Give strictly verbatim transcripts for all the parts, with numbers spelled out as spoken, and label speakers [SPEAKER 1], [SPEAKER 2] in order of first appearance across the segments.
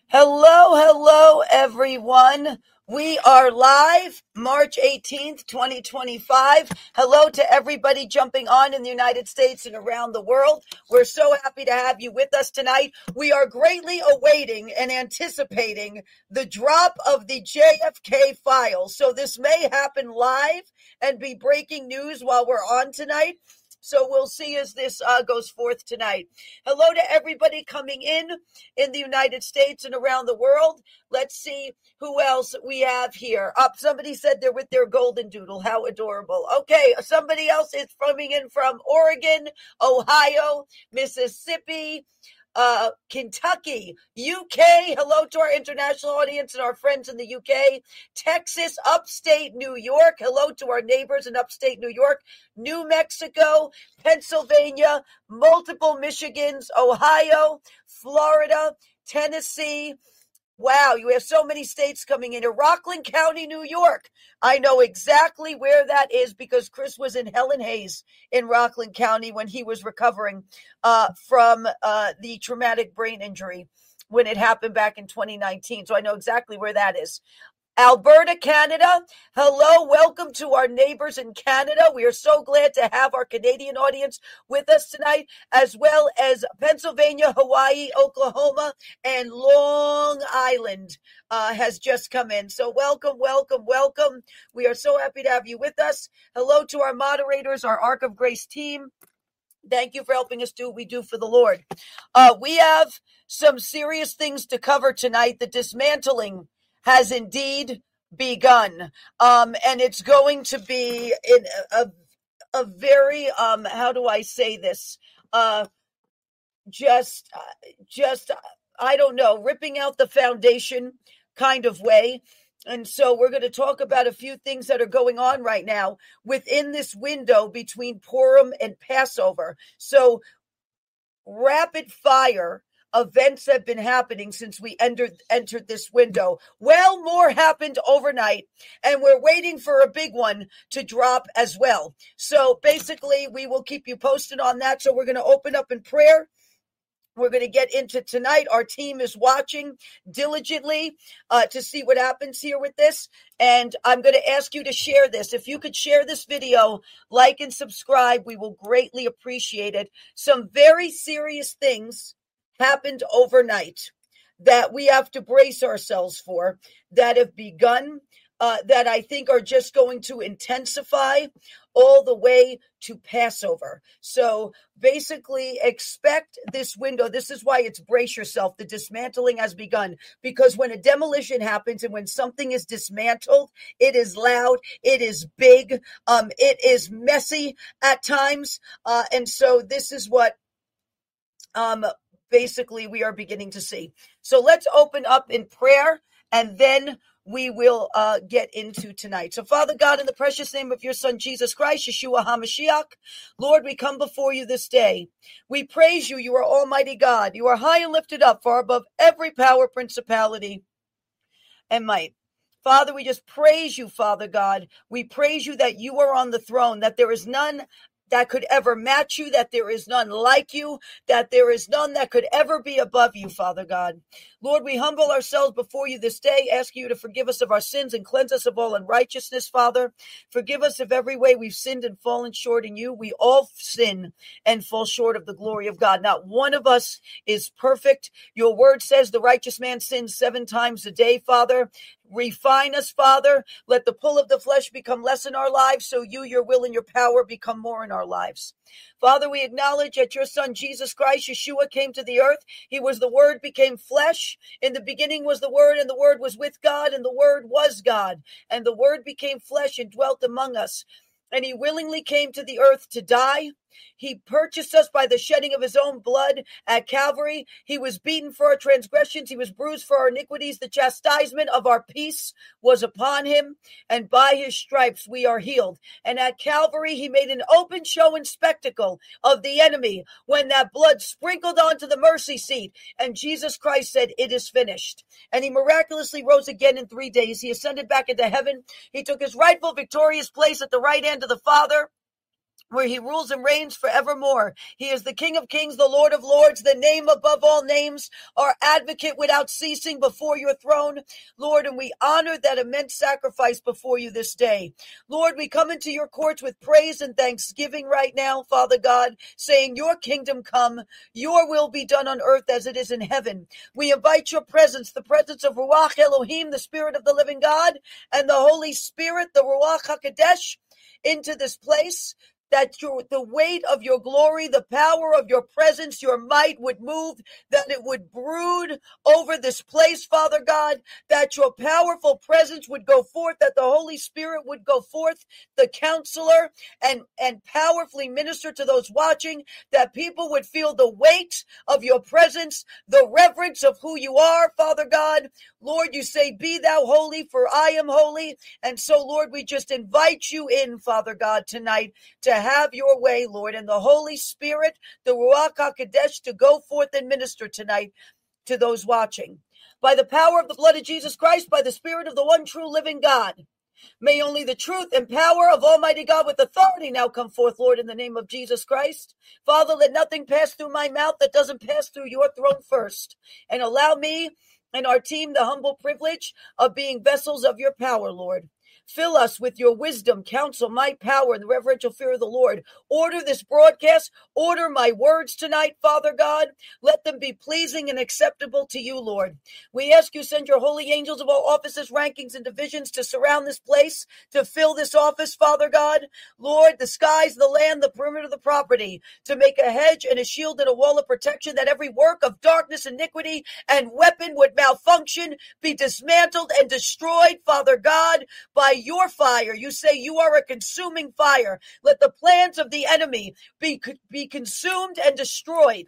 [SPEAKER 1] Hello, hello, everyone. We are live March eighteenth, twenty twenty-five. Hello to everybody jumping on in the United States and around the world. We're so happy to have you with us tonight. We are greatly awaiting and anticipating the drop of the J F K files. So this may happen live and be breaking news while we're on tonight. So we'll see as this uh, goes forth tonight. Hello to everybody coming in in the United States and around the world. Let's see who else we have here. Up, uh, somebody said they're with their golden doodle. How adorable. Okay, somebody else is coming in from Oregon, Ohio, Mississippi, Uh, Kentucky, U K. Hello to our international audience and our friends in the U K. Texas, upstate New York. Hello to our neighbors in upstate New York. New Mexico, Pennsylvania, multiple Michigans, Ohio, Florida, Tennessee. Wow, you have so many states coming in. Rockland County, New York. I know exactly where that is because Chris was in Helen Hayes in Rockland County when he was recovering uh, from uh, the traumatic brain injury when it happened back in twenty nineteen. So I know exactly where that is. Alberta, Canada. Hello, welcome to our neighbors in Canada. We are so glad to have our Canadian audience with us tonight, as well as Pennsylvania, Hawaii, Oklahoma, and Long Island uh, has just come in. So welcome, welcome, welcome. We are so happy to have you with us. Hello to our moderators, our Ark of Grace team. Thank you for helping us do what we do for the Lord. Uh, we have some serious things to cover tonight. The dismantling has indeed begun. Um, and it's going to be in a, a very, um, how do I say this? Uh, just, just, I don't know, ripping out the foundation kind of way. And so we're going to talk about a few things that are going on right now within this window between Purim and Passover. So rapid fire events have been happening since we entered entered this window. Well, more happened overnight, and we're waiting for a big one to drop as well. So basically, we will keep you posted on that. So we're going to open up in prayer. We're going to get into tonight. Our team is watching diligently uh, to see what happens here with this. And I'm going to ask you to share this. If you could share this video, like and subscribe, we will greatly appreciate it. Some very serious things happened overnight that we have to brace ourselves for, that have begun, uh, that I think are just going to intensify all the way to Passover. So basically expect this window. This is why it's brace yourself. The dismantling has begun, because when a demolition happens and when something is dismantled, it is loud, it is big, um, it is messy at times. Uh, and so this is what um, basically we are beginning to see. So let's open up in prayer, and then we will uh, get into tonight. So Father God, in the precious name of your Son, Jesus Christ, Yeshua HaMashiach, Lord, we come before you this day. We praise you. You are Almighty God. You are high and lifted up, far above every power, principality, and might. Father, we just praise you, Father God. We praise you that you are on the throne, that there is none that could ever match you, that there is none like you, that there is none that could ever be above you, Father God. Lord, we humble ourselves before you this day, asking you to forgive us of our sins and cleanse us of all unrighteousness, Father. Forgive us of every way we've sinned and fallen short in you. We all sin and fall short of the glory of God. Not one of us is perfect. Your word says the righteous man sins seven times a day, Father. Refine us, Father. Let the pull of the flesh become less in our lives, so you, your will, and your power become more in our lives. Father, we acknowledge that your Son, Jesus Christ, Yeshua, came to the earth. He was the Word, became flesh. In the beginning was the Word, and the Word was with God, and the Word was God. And the Word became flesh and dwelt among us. And he willingly came to the earth to die. He purchased us by the shedding of his own blood at Calvary. He was beaten for our transgressions. He was bruised for our iniquities. The chastisement of our peace was upon him, and by his stripes we are healed. And at Calvary, he made an open show and spectacle of the enemy when that blood sprinkled onto the mercy seat. And Jesus Christ said, "It is finished." And he miraculously rose again in three days. He ascended back into heaven. He took his rightful victorious place at the right hand of the Father. where he rules and reigns forevermore. He is the King of kings, the Lord of lords, the name above all names, our advocate without ceasing before your throne, Lord, and we honor that immense sacrifice before you this day. Lord, we come into your courts with praise and thanksgiving right now, Father God, saying your kingdom come, your will be done on earth as it is in heaven. We invite your presence, the presence of Ruach Elohim, the Spirit of the living God, and the Holy Spirit, the Ruach HaKodesh, into this place, that your, the weight of your glory, the power of your presence, your might would move, that it would brood over this place, Father God, that your powerful presence would go forth, that the Holy Spirit would go forth, the counselor, and, and powerfully minister to those watching, that people would feel the weight of your presence, the reverence of who you are, Father God. Lord, you say, be thou holy, for I am holy. And so, Lord, we just invite you in, Father God, tonight to have your way, Lord, and the Holy Spirit, the Ruach HaKodesh, to go forth and minister tonight to those watching. By the power of the blood of Jesus Christ, by the Spirit of the one true living God, may only the truth and power of Almighty God with authority now come forth, Lord, in the name of Jesus Christ. Father, let nothing pass through my mouth that doesn't pass through your throne first. And allow me and our team the humble privilege of being vessels of your power, Lord. Fill us with your wisdom, counsel, might, power, and the reverential fear of the Lord. Order this broadcast. Order my words tonight, Father God. Let them be pleasing and acceptable to you, Lord. We ask you send your holy angels of all offices, rankings, and divisions to surround this place, to fill this office, Father God. Lord, the skies, the land, the perimeter of the property, to make a hedge and a shield and a wall of protection, that every work of darkness, iniquity, and weapon would malfunction, be dismantled and destroyed, Father God, by your fire. You say you are a consuming fire. Let the plans of the enemy be, be consumed and destroyed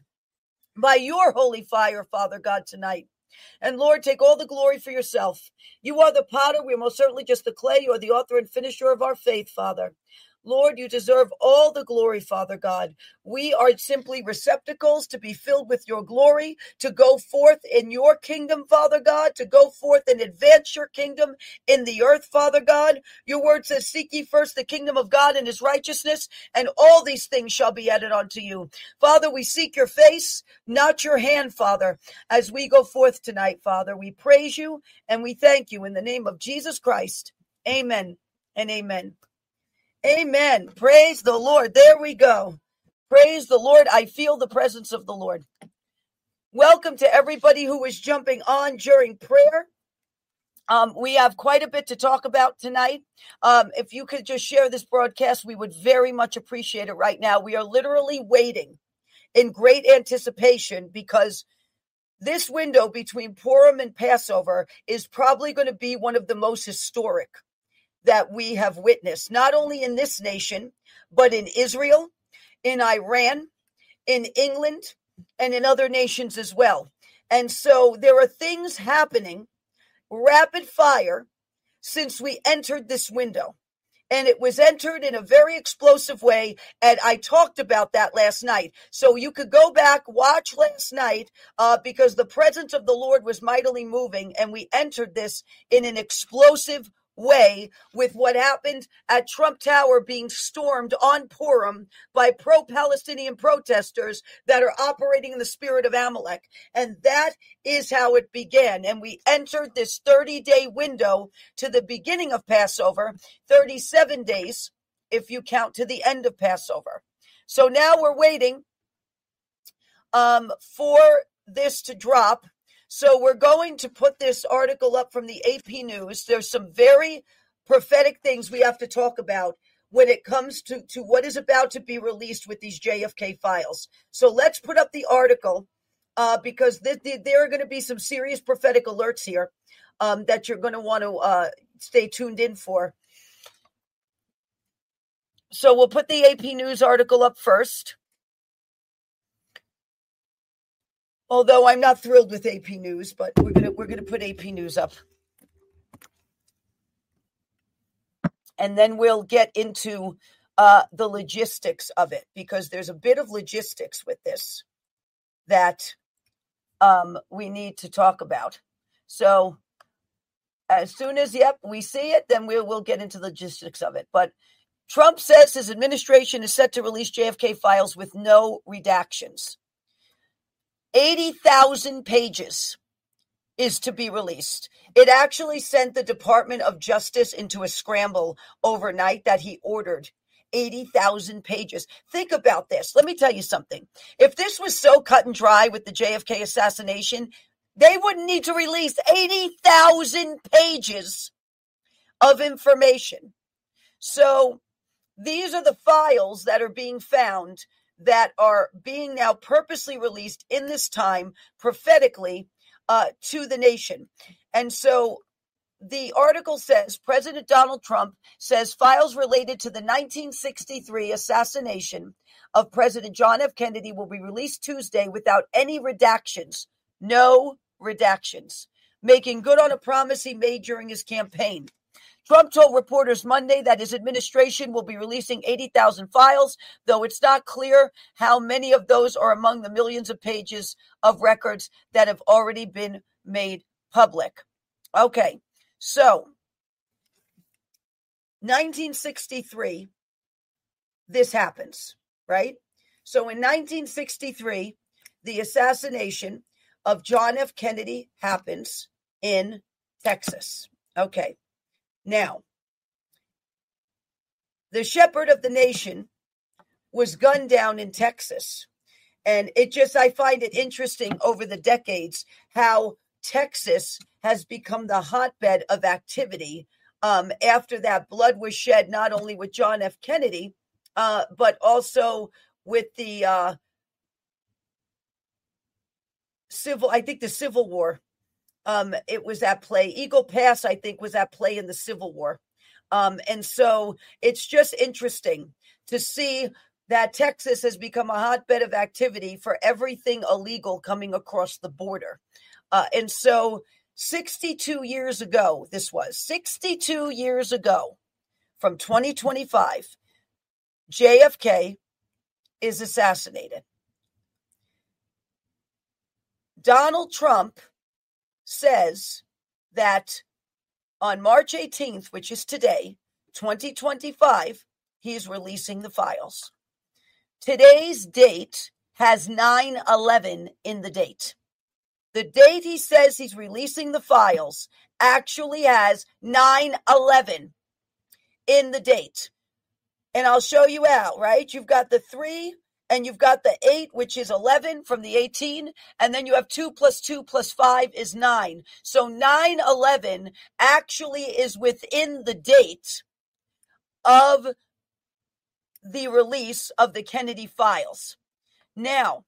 [SPEAKER 1] by your holy fire, Father God, tonight. And Lord, take all the glory for yourself. You are the potter. We're most certainly just the clay. You are the author and finisher of our faith, Father. Lord, you deserve all the glory, Father God. We are simply receptacles to be filled with your glory, to go forth in your kingdom, Father God, to go forth and advance your kingdom in the earth, Father God. Your word says, seek ye first the kingdom of God and his righteousness, and all these things shall be added unto you. Father, we seek your face, not your hand, Father, as we go forth tonight, Father. We praise you and we thank you in the name of Jesus Christ. Amen and amen. Amen. Praise the Lord. There we go. Praise the Lord. I feel the presence of the Lord. Welcome to everybody who is jumping on during prayer. Um, we have quite a bit to talk about tonight. Um, if you could just share this broadcast, we would very much appreciate it right now. We are literally waiting in great anticipation, because this window between Purim and Passover is probably going to be one of the most historic that we have witnessed, not only in this nation, but in Israel, in Iran, in England, and in other nations as well. And so there are things happening rapid fire since we entered this window. And it was entered in a very explosive way. And I talked about that last night. So you could go back, watch last night, uh, because the presence of the Lord was mightily moving. And we entered this in an explosive way with what happened at Trump Tower being stormed on Purim by pro-Palestinian protesters that are operating in the spirit of Amalek. And that is how it began. And we entered this thirty-day window to the beginning of Passover, thirty-seven days if you count to the end of Passover. So now we're waiting um, for this to drop. So we're going to put this article up from the A P News. There's some very prophetic things we have to talk about when it comes to, to what is about to be released with these J F K files. So let's put up the article uh, because th- th- there are going to be some serious prophetic alerts here um, that you're going to want to uh, stay tuned in for. So we'll put the A P News article up first. Although I'm not thrilled with A P News, but we're gonna we're gonna put A P News up, and then we'll get into uh, the logistics of it, because there's a bit of logistics with this that um, we need to talk about. So as soon as yep we see it, then we'll we'll get into the logistics of it. But Trump says his administration is set to release J F K files with no redactions. eighty thousand pages is to be released. It actually sent the Department of Justice into a scramble overnight that he ordered. eighty thousand pages. Think about this. Let me tell you something. If this was so cut and dry with the J F K assassination, they wouldn't need to release eighty thousand pages of information. So these are the files that are being found that are being now purposely released in this time prophetically uh, to the nation. And so the article says President Donald Trump says files related to the nineteen sixty-three assassination of President John F. Kennedy will be released Tuesday without any redactions. No redactions. Making good on a promise he made during his campaign. Trump told reporters Monday that his administration will be releasing eighty thousand files, though it's not clear how many of those are among the millions of pages of records that have already been made public. Okay, so nineteen sixty-three, this happens, right? So in nineteen sixty-three, the assassination of John F. Kennedy happens in Texas. Okay. Now, the shepherd of the nation was gunned down in Texas. And it just, I find it interesting over the decades how Texas has become the hotbed of activity um, after that blood was shed, not only with John F. Kennedy, uh, but also with the uh, civil, I think the Civil War. Um, it was at play. Eagle Pass, I think, was at play in the Civil War. Um, and so it's just interesting to see that Texas has become a hotbed of activity for everything illegal coming across the border. Uh, and so sixty-two years ago, this was sixty-two years ago from twenty twenty-five, J F K is assassinated. Donald Trump says that on March eighteenth, which is today, twenty twenty-five, he's releasing the files. Today's date has nine eleven in the date. The date he says he's releasing the files actually has nine eleven in the date. And I'll show you how, right? You've got the three and you've got the eight, which is eleven from the eighteen. And then you have two plus two plus five is nine. So nine eleven actually is within the date of the release of the Kennedy files. Now,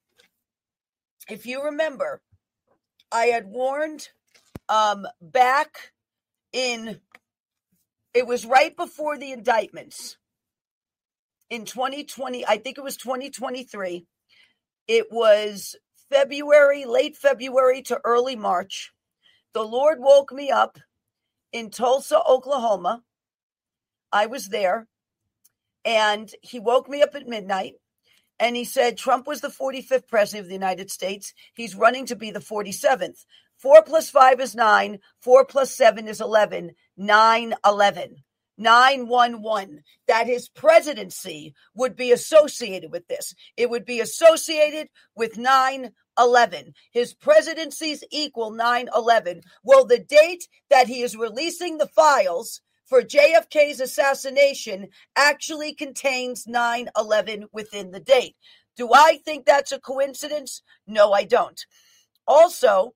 [SPEAKER 1] if you remember, I had warned um, back in, it was right before the indictments. In twenty twenty, I think it was twenty twenty-three, it was February, late February to early March. The Lord woke me up in Tulsa, Oklahoma. I was there, and he woke me up at midnight, and he said Trump was the forty-fifth president of the United States. He's running to be the forty-seventh. Four plus five is nine. Four plus seven is eleven. nine eleven. nine one one, that his presidency would be associated with this. It would be associated with nine eleven. His presidencies equal nine eleven. Well, the date that he is releasing the files for J F K's assassination actually contains nine eleven within the date. Do I think that's a coincidence? No, I don't. Also,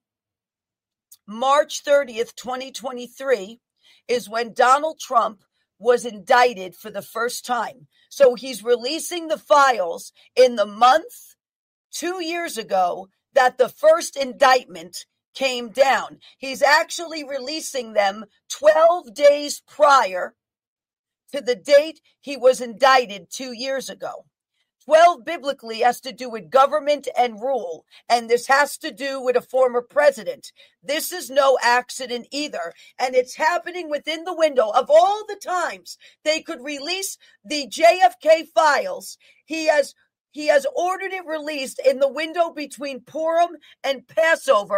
[SPEAKER 1] March thirtieth, twenty twenty-three is when Donald Trump was indicted for the first time. So he's releasing the files in the month two years ago that the first indictment came down. He's actually releasing them twelve days prior to the date he was indicted two years ago. twelve biblically has to do with government and rule, and this has to do with a former president. This is no accident either, and it's happening within the window of all the times they could release the J F K files. He has he has ordered it released in the window between Purim and Passover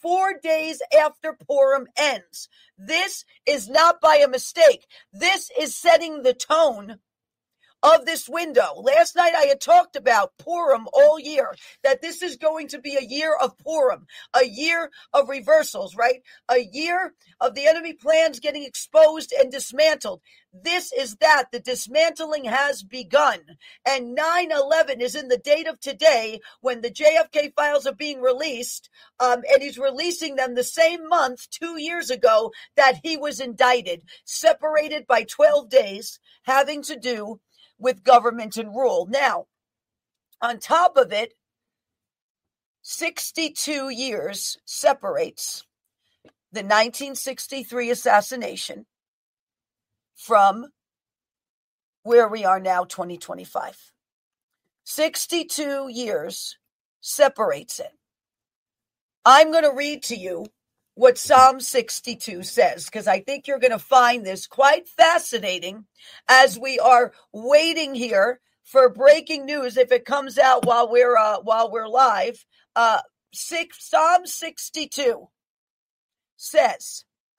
[SPEAKER 1] four days after Purim ends. This is not by a mistake. This is setting the tone of this window. Last night I had talked about Purim all year, that this is going to be a year of Purim, a year of reversals, right? A year of the enemy plans getting exposed and dismantled. This is that. The dismantling has begun. And nine eleven is in the date of today when the J F K files are being released, um, and he's releasing them the same month two years ago that he was indicted, separated by twelve days, having to do with government and rule. Now, on top of it, sixty-two years separates the nineteen sixty-three assassination from where we are now, twenty twenty-five. sixty-two years separates it. I'm going to read to you what Psalm sixty-two says, because I think you're going to find this quite fascinating as we are waiting here for breaking news. If it comes out while we're uh, while we're live, uh, six, Psalm sixty-two says,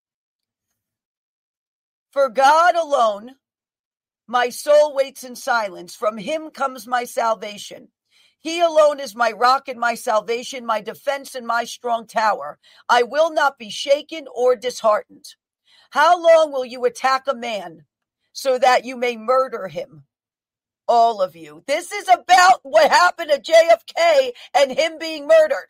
[SPEAKER 1] "For God alone, my soul waits in silence. From him comes my salvation. He alone is my rock and my salvation, my defense and my strong tower. I will not be shaken or disheartened. How long will you attack a man so that you may murder him? All of you." This is about what happened to J F K and him being murdered.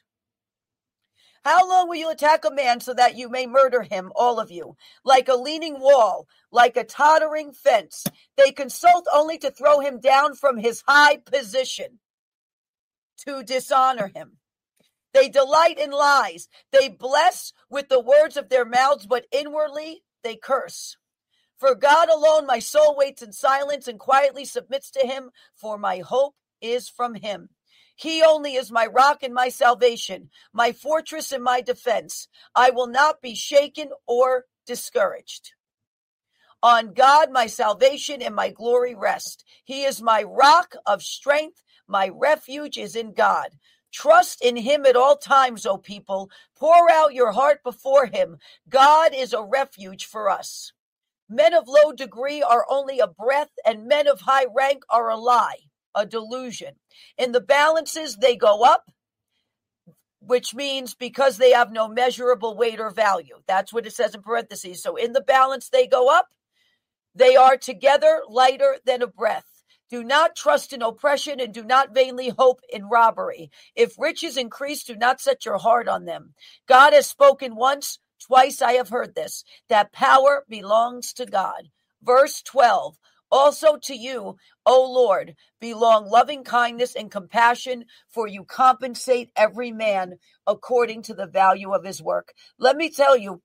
[SPEAKER 1] "How long will you attack a man so that you may murder him, all of you? Like a leaning wall, like a tottering fence. They consult only to throw him down from his high position, to dishonor him. They delight in lies. They bless with the words of their mouths, but inwardly they curse. For God alone my soul waits in silence and quietly submits to him, for my hope is from him. He only is my rock and my salvation, my fortress and my defense. I will not be shaken or discouraged. On God my salvation and my glory rest. He is my rock of strength. My refuge is in God. Trust in him at all times, O people. Pour out your heart before him. God is a refuge for us. Men of low degree are only a breath, and men of high rank are a lie, a delusion. In the balances they go up, which means because they have no measurable weight or value. That's what it says in parentheses. So in the balance they go up, they are together lighter than a breath. Do not trust in oppression and do not vainly hope in robbery. If riches increase, do not set your heart on them. God has spoken once, twice I have heard this, that power belongs to God." Verse twelve, "Also to you, O Lord, belong loving kindness and compassion, for you compensate every man according to the value of his work." Let me tell you,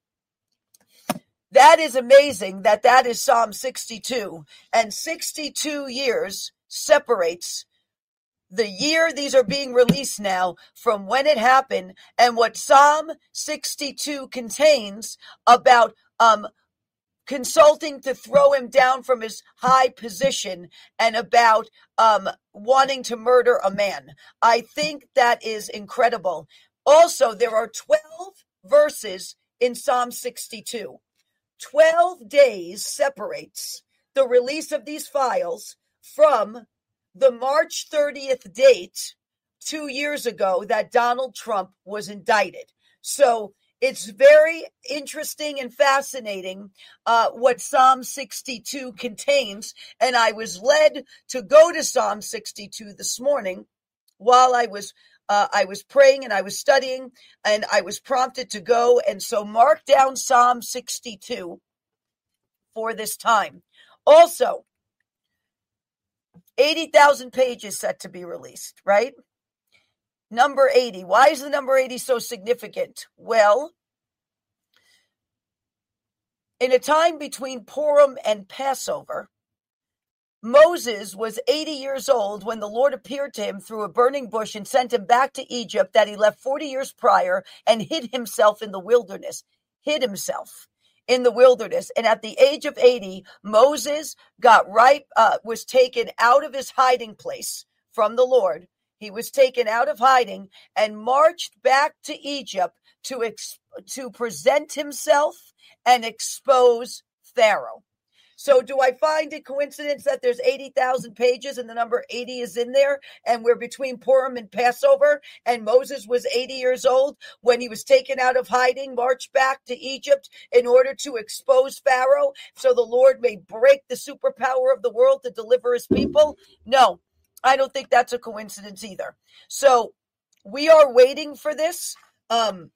[SPEAKER 1] that is amazing that that is Psalm sixty-two, and sixty-two years separates the year these are being released now from when it happened, and what Psalm sixty-two contains about um, consulting to throw him down from his high position and about um, wanting to murder a man. I think that is incredible. Also, there are twelve verses in Psalm sixty-two. twelve days separates the release of these files from the March thirtieth date two years ago that Donald Trump was indicted. So it's very interesting and fascinating uh, what Psalm sixty-two contains. And I was led to go to Psalm sixty-two this morning while I was Uh, I was praying and I was studying and I was prompted to go. And so mark down Psalm sixty-two for this time. Also, eighty thousand pages set to be released, right? Number eighty. Why is the number eighty so significant? Well, in a time between Purim and Passover, Moses was eighty years old when the Lord appeared to him through a burning bush and sent him back to Egypt that he left forty years prior and hid himself in the wilderness. Hid himself in the wilderness. And at the age of eighty, Moses got right, uh, was taken out of his hiding place from the Lord. He was taken out of hiding and marched back to Egypt to ex- to present himself and expose Pharaoh. So do I find it coincidence that there's eighty thousand pages and the number eighty is in there, and we're between Purim and Passover, and Moses was eighty years old when he was taken out of hiding, marched back to Egypt in order to expose Pharaoh so the Lord may break the superpower of the world to deliver his people? No, I don't think that's a coincidence either. So we are waiting for this. Um,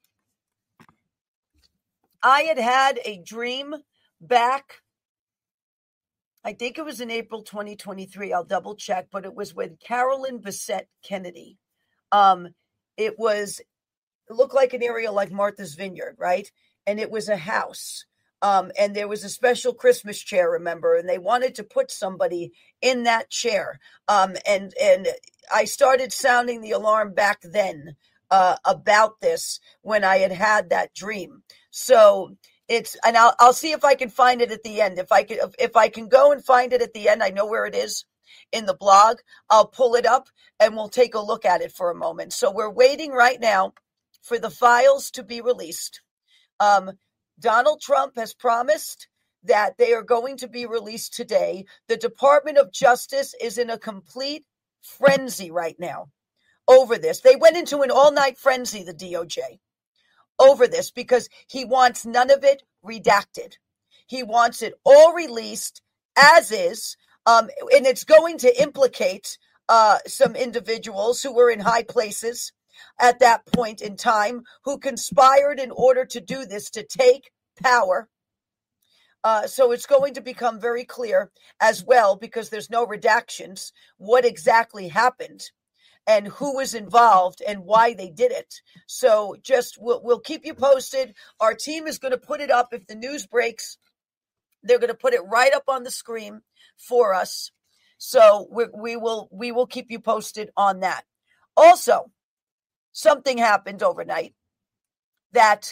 [SPEAKER 1] I had had a dream back, I think it was in April twenty twenty-three. I'll double check, but it was with Carolyn Bessette Kennedy. Um, it was, it looked like an area like Martha's Vineyard, right? And it was a house. Um, and there was a special Christmas chair, remember? And they wanted to put somebody in that chair. Um, and, and I started sounding the alarm back then uh, about this when I had had that dream. So It's and I'll I'll see if I can find it at the end. If I can if, if I can go and find it at the end, I know where it is in the blog. I'll pull it up and we'll take a look at it for a moment. So we're waiting right now for the files to be released. Um, Donald Trump has promised that they are going to be released today. The Department of Justice is in a complete frenzy right now over this. They went into an all-night frenzy, the D O J. Over this because he wants none of it redacted. He wants it all released as is, um, and it's going to implicate uh, some individuals who were in high places at that point in time who conspired in order to do this, to take power. Uh, so it's going to become very clear as well, because there's no redactions, what exactly happened and who was involved and why they did it. So just we'll, we'll keep you posted. Our team is going to put it up. If the news breaks, they're going to put it right up on the screen for us. So we, we will we will keep you posted on that. Also, something happened overnight that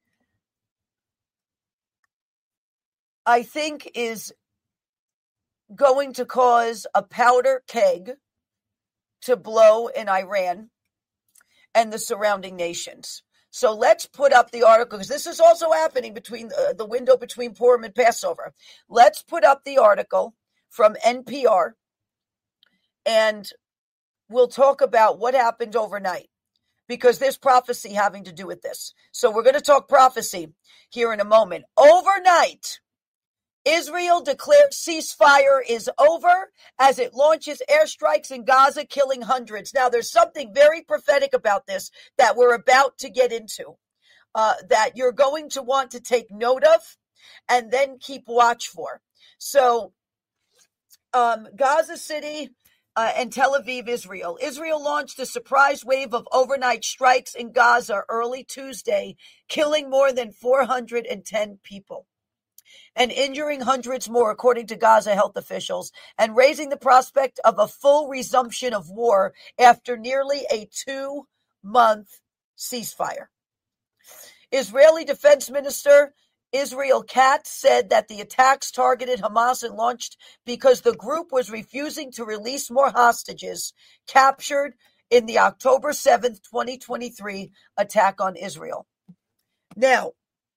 [SPEAKER 1] I think is going to cause a powder keg to blow in Iran and the surrounding nations. So let's put up the article, because this is also happening between uh, the window between Purim and Passover. Let's put up the article from N P R, and we'll talk about what happened overnight, because there's prophecy having to do with this. So we're going to talk prophecy here in a moment. Overnight, Israel declares ceasefire is over as it launches airstrikes in Gaza, killing hundreds. Now, there's something very prophetic about this that we're about to get into, uh, that you're going to want to take note of and then keep watch for. So, um, Gaza City uh, and Tel Aviv, Israel. Israel launched a surprise wave of overnight strikes in Gaza early Tuesday, killing more than four hundred ten people and injuring hundreds more, according to Gaza health officials, and raising the prospect of a full resumption of war after nearly a two-month ceasefire. Israeli Defense Minister Israel Katz said that the attacks targeted Hamas and launched because the group was refusing to release more hostages captured in the October seventh, twenty twenty-three attack on Israel. Now,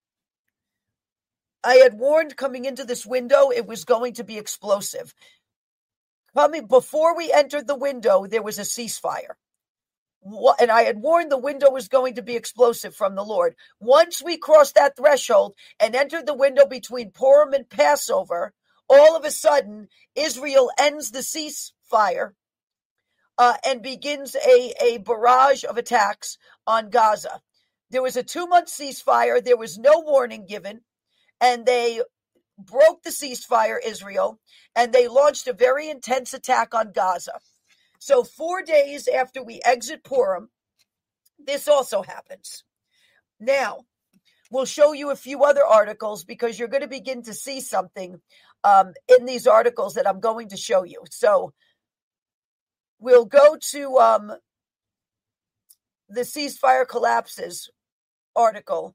[SPEAKER 1] I had warned coming into this window it was going to be explosive. Coming before we entered the window, there was a ceasefire. And I had warned the window was going to be explosive from the Lord. Once we crossed that threshold and entered the window between Purim and Passover, all of a sudden, Israel ends the ceasefire uh, and begins a, a barrage of attacks on Gaza. There was a two-month ceasefire. There was no warning given. And they broke the ceasefire, Israel, and they launched a very intense attack on Gaza. So four days after we exit Purim, this also happens. Now, we'll show you a few other articles because you're going to begin to see something um, in these articles that I'm going to show you. So we'll go to um, the ceasefire collapses article,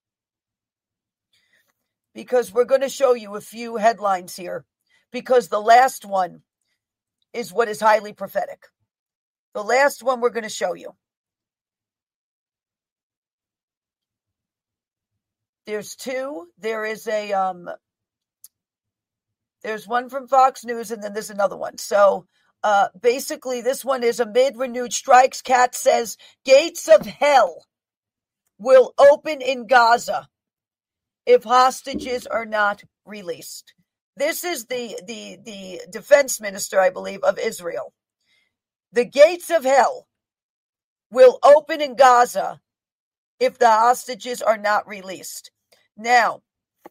[SPEAKER 1] because we're going to show you a few headlines here, because the last one is what is highly prophetic. The last one we're going to show you. There's two. There is a, um, there's one from Fox News, and then there's another one. So uh, basically, this one is amid renewed strikes. Katz says gates of hell will open in Gaza if hostages are not released. This is the, the, the defense minister, I believe, of Israel. The gates of hell will open in Gaza if the hostages are not released. Now,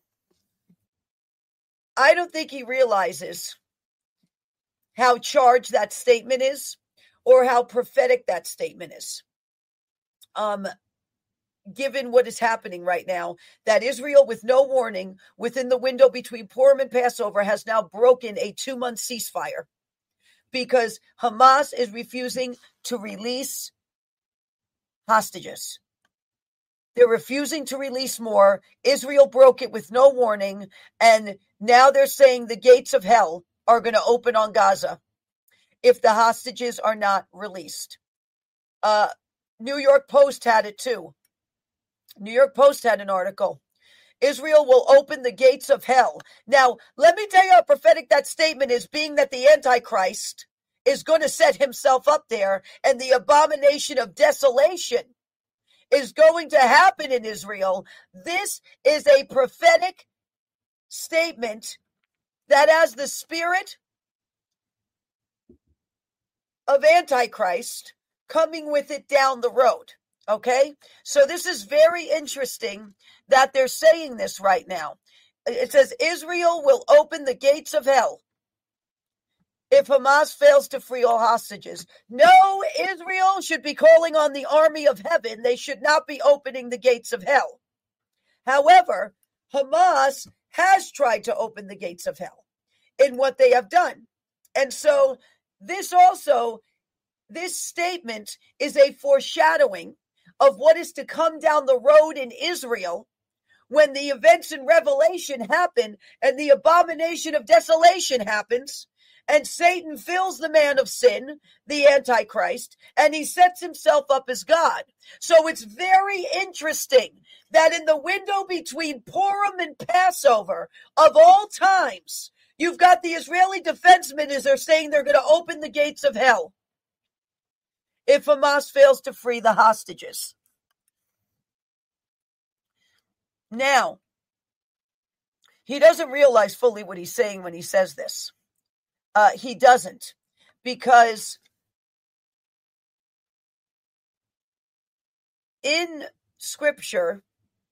[SPEAKER 1] I don't think he realizes how charged that statement is or how prophetic that statement is. Um, given what is happening right now, that Israel, with no warning, within the window between Purim and Passover, has now broken a two-month ceasefire because Hamas is refusing to release hostages. They're refusing to release more. Israel broke it with no warning, and now they're saying the gates of hell are going to open on Gaza if the hostages are not released. Uh, New York Post had it too. New York Post had an article. Israel will open the gates of hell. Now, let me tell you how prophetic that statement is, being that the Antichrist is going to set himself up there, and the abomination of desolation is going to happen in Israel. This is a prophetic statement that has the spirit of Antichrist coming with it down the road. Okay? So this is very interesting that they're saying this right now. It says Israel will open the gates of hell if Hamas fails to free all hostages. No, Israel should be calling on the army of heaven. They should not be opening the gates of hell. However, Hamas has tried to open the gates of hell in what they have done. And so this also, this statement is a foreshadowing of what is to come down the road in Israel when the events in Revelation happen and the abomination of desolation happens, and Satan fills the man of sin, the Antichrist, and he sets himself up as God. So it's very interesting that in the window between Purim and Passover of all times, you've got the Israeli defense minister saying they're going to open the gates of hell if Hamas fails to free the hostages. Now, he doesn't realize fully what he's saying when he says this. Uh, he doesn't, because in Scripture,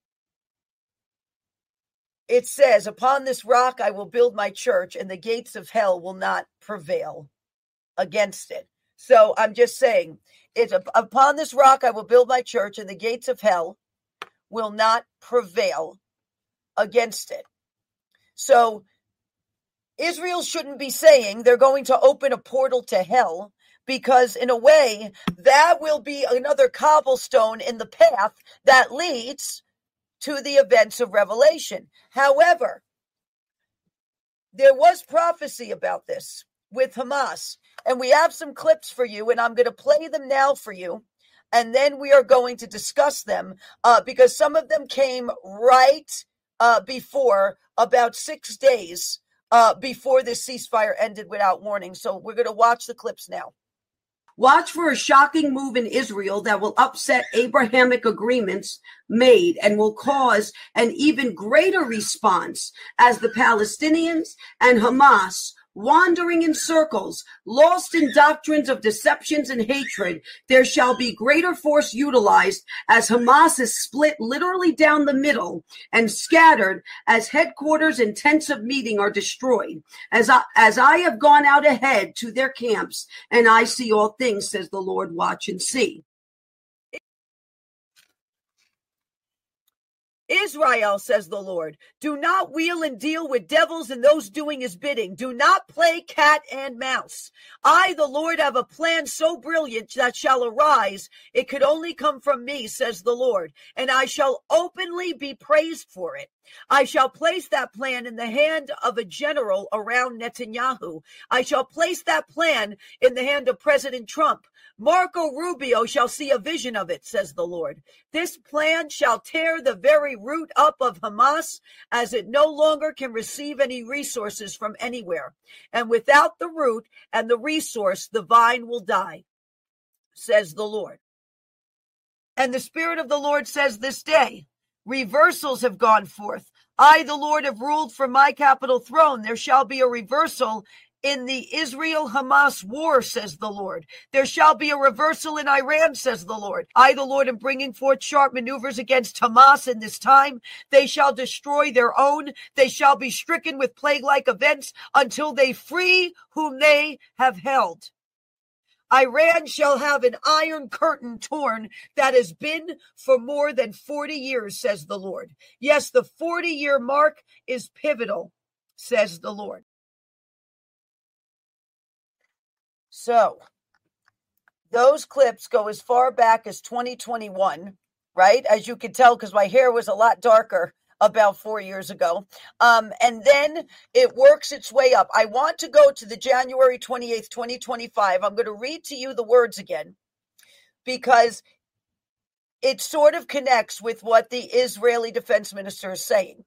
[SPEAKER 1] it says, upon this rock I will build my church, and the gates of hell will not prevail against it. So I'm just saying, it's upon this rock I will build my church, and the gates of hell will not prevail against it. So Israel shouldn't be saying they're going to open a portal to hell, because in a way that will be another cobblestone in the path that leads to the events of Revelation. However, there was prophecy about this with Hamas, and we have some clips for you, and I'm going to play them now for you, and then we are going to discuss them uh, because some of them came right uh, before, about six days uh, before this ceasefire ended without warning. So we're going to watch the clips now.
[SPEAKER 2] Watch for a shocking move in Israel that will upset Abrahamic agreements made and will cause an even greater response as the Palestinians and Hamas, wandering in circles, lost in doctrines of deceptions and hatred, there shall be greater force utilized as Hamas is split literally down the middle and scattered as headquarters and tents of meeting are destroyed. As I, as I have gone out ahead to their camps, and I see all things, says the Lord, watch and see.
[SPEAKER 1] Israel, says the Lord, do not wheel and deal with devils and those doing his bidding. Do not play cat and mouse. I, the Lord, have a plan so brilliant that shall arise. It could only come from me, says the Lord, and I shall openly be praised for it. I shall place that plan in the hand of a general around Netanyahu. I shall place that plan in the hand of President Trump. Marco Rubio shall see a vision of it, says the Lord. This plan shall tear the very root up of Hamas, as it no longer can receive any resources from anywhere. And without the root and the resource, the vine will die, says the Lord. And the Spirit of the Lord says this day, reversals have gone forth. I, the Lord, have ruled from my capital throne. There shall be a reversal in the Israel-Hamas war, says the Lord. There shall be a reversal in Iran, says the Lord. I, the Lord, am bringing forth sharp maneuvers against Hamas in this time. They shall destroy their own. They shall be stricken with plague-like events until they free whom they have held. Iran shall have an iron curtain torn that has been for more than forty years, says the Lord. Yes, the forty-year mark is pivotal, says the Lord. So, those clips go as far back as twenty twenty-one, right? As you can tell, because my hair was a lot darker about four years ago. Um, and then it works its way up. I want to go to the January twenty-eighth, twenty twenty-five. I'm going to read to you the words again because it sort of connects with what the Israeli defense minister is saying.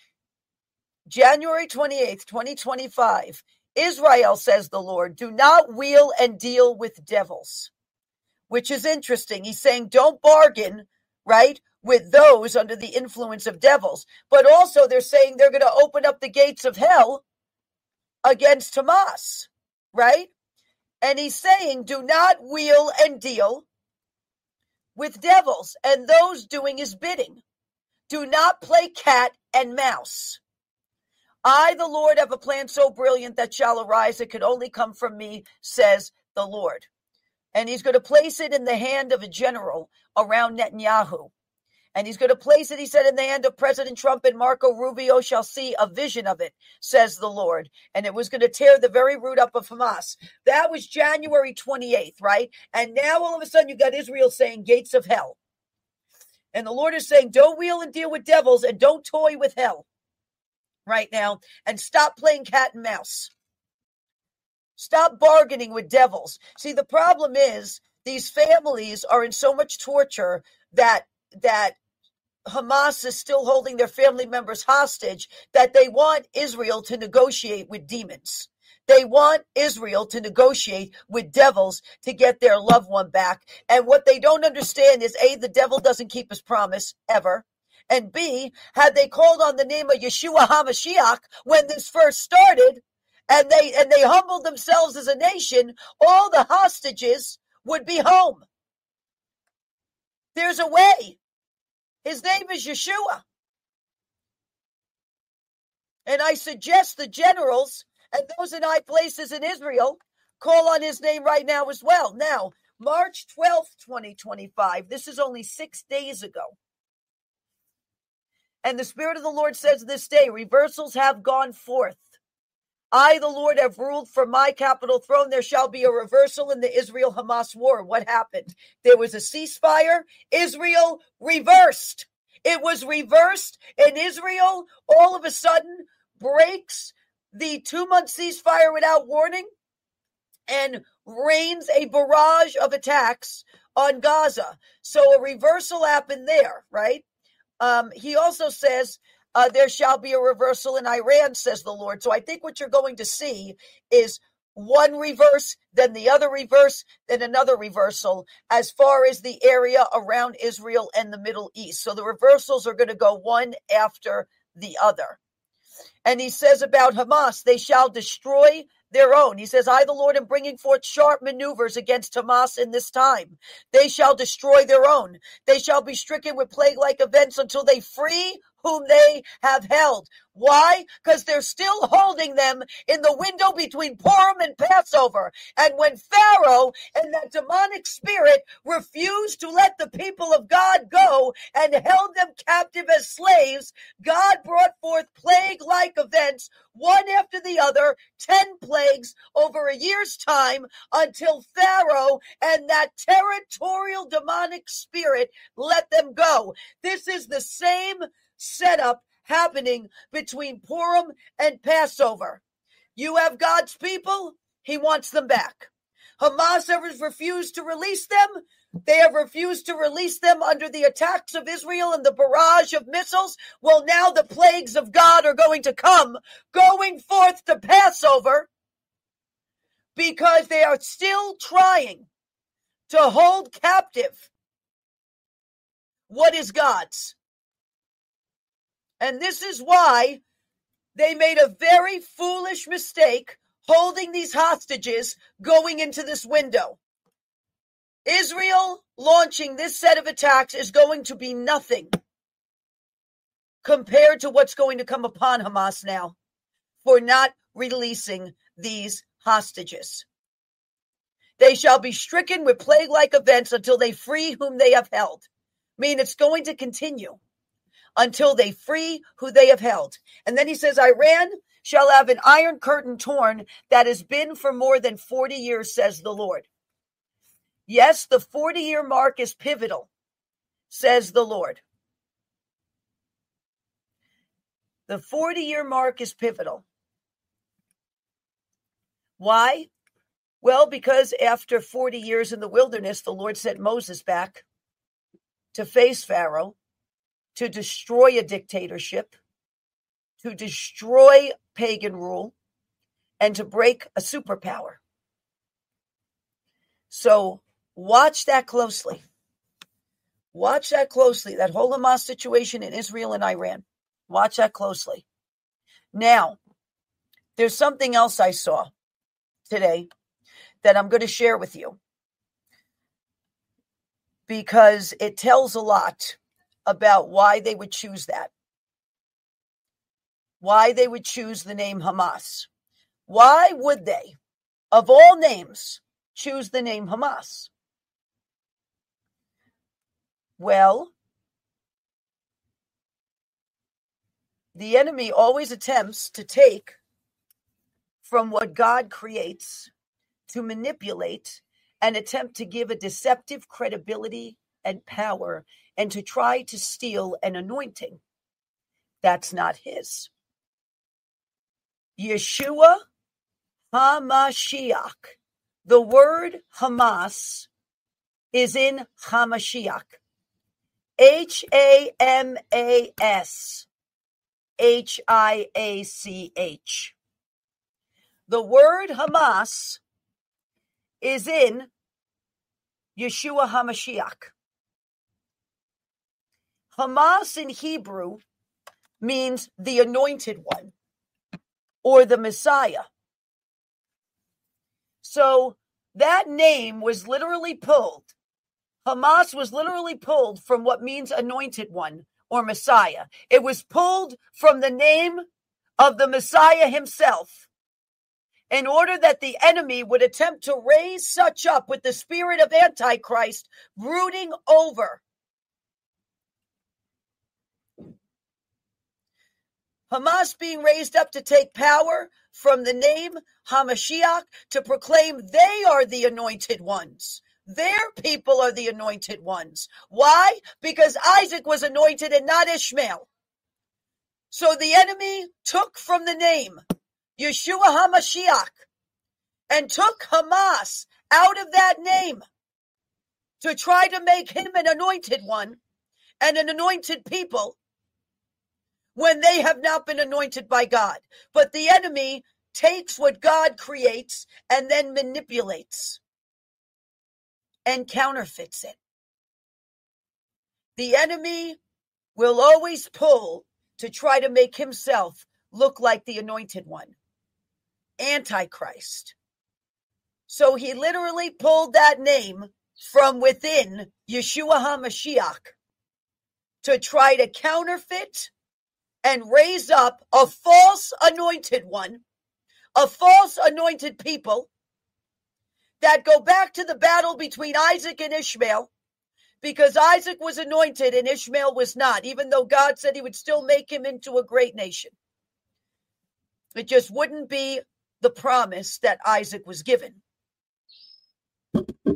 [SPEAKER 1] January twenty-eighth, twenty twenty-five. Israel, says the Lord, do not wheel and deal with devils, which is interesting. He's saying don't bargain, right, with those under the influence of devils. But also they're saying they're going to open up the gates of hell against Hamas, right? And he's saying do not wheel and deal with devils and those doing his bidding. Do not play cat and mouse. I, the Lord, have a plan so brilliant that shall arise. It could only come from me, says the Lord. And he's going to place it in the hand of a general around Netanyahu. And he's going to place it, he said, in the hand of President Trump, and Marco Rubio shall see a vision of it, says the Lord. And it was going to tear the very root up of Hamas. That was January twenty-eighth, right? And now all of a sudden you got Israel saying gates of hell. And the Lord is saying don't wheel and deal with devils and don't toy with hell right now, and stop playing cat and mouse. Stop bargaining with devils. See, the problem is these families are in so much torture that that Hamas is still holding their family members hostage that they want Israel to negotiate with demons. They want Israel to negotiate with devils to get their loved one back. And what they don't understand is, A, the devil doesn't keep his promise ever. And B, had they called on the name of Yeshua HaMashiach when this first started, and they and they humbled themselves as a nation, all the hostages would be home. There's a way. His name is Yeshua. And I suggest the generals and those in high places in Israel call on his name right now as well. Now, March twelfth, twenty twenty-five, this is only six days ago. And the Spirit of the Lord says this day, reversals have gone forth. I, the Lord, have ruled from my capital throne. There shall be a reversal in the Israel-Hamas war. What happened? There was a ceasefire. Israel reversed. It was reversed, and Israel all of a sudden breaks the two-month ceasefire without warning and rains a barrage of attacks on Gaza. So a reversal happened there, right? Um, he also says, uh, there shall be a reversal in Iran, says the Lord. So I think what you're going to see is one reverse, then the other reverse, then another reversal as far as the area around Israel and the Middle East. So the reversals are going to go one after the other. And he says about Hamas, they shall destroy their own. He says, I, the Lord, am bringing forth sharp maneuvers against Hamas in this time. They shall destroy their own. They shall be stricken with plague-like events until they free whom they have held. Why? Because they're still holding them in the window between Purim and Passover. And when Pharaoh and that demonic spirit refused to let the people of God go and held them captive as slaves, God brought forth plague-like events, one after the other, ten plagues over a year's time, until Pharaoh and that territorial demonic spirit let them go. This is the same setup happening between Purim and Passover. You have God's people, he wants them back. Hamas has refused to release them. They have refused to release them under the attacks of Israel and the barrage of missiles. Well, now the plagues of God are going to come, going forth to Passover, because they are still trying to hold captive what is God's. And this is why they made a very foolish mistake holding these hostages going into this window. Israel launching this set of attacks is going to be nothing compared to what's going to come upon Hamas now for not releasing these hostages. They shall be stricken with plague-like events until they free whom they have held. I mean, it's going to continue until they free who they have held. And then he says, Iran shall have an iron curtain torn that has been for more than forty years, says the Lord. Yes, the forty-year mark is pivotal, says the Lord. The forty-year mark is pivotal. Why? Well, because after forty years in the wilderness, the Lord sent Moses back to face Pharaoh, to destroy a dictatorship, to destroy pagan rule, and to break a superpower. So watch that closely. Watch that closely, that whole Hamas situation in Israel and Iran. Watch that closely. Now, there's something else I saw today that I'm going to share with you, because it tells a lot about why they would choose that. Why they would choose the name Hamas. Why would they, of all names, choose the name Hamas? Well, the enemy always attempts to take from what God creates, to manipulate and attempt to give a deceptive credibility and power, and to try to steal an anointing that's not his. Yeshua HaMashiach. The word Hamas is in HaMashiach. H A M A S H I A C H. The word Hamas is in Yeshua HaMashiach. Hamas in Hebrew means the anointed one or the Messiah. So that name was literally pulled. Hamas was literally pulled from what means anointed one or Messiah. It was pulled from the name of the Messiah himself, in order that the enemy would attempt to raise such up with the spirit of Antichrist brooding over. Hamas being raised up to take power from the name HaMashiach, to proclaim they are the anointed ones. Their people are the anointed ones. Why? Because Isaac was anointed and not Ishmael. So the enemy took from the name Yeshua HaMashiach and took Hamas out of that name to try to make him an anointed one and an anointed people, when they have not been anointed by God. But the enemy takes what God creates and then manipulates and counterfeits it. The enemy will always pull to try to make himself look like the anointed one, Antichrist. So he literally pulled that name from within Yeshua HaMashiach to try to counterfeit and raise up a false anointed one, a false anointed people that go back to the battle between Isaac and Ishmael, because Isaac was anointed and Ishmael was not, even though God said he would still make him into a great nation. It just wouldn't be the promise that Isaac was given.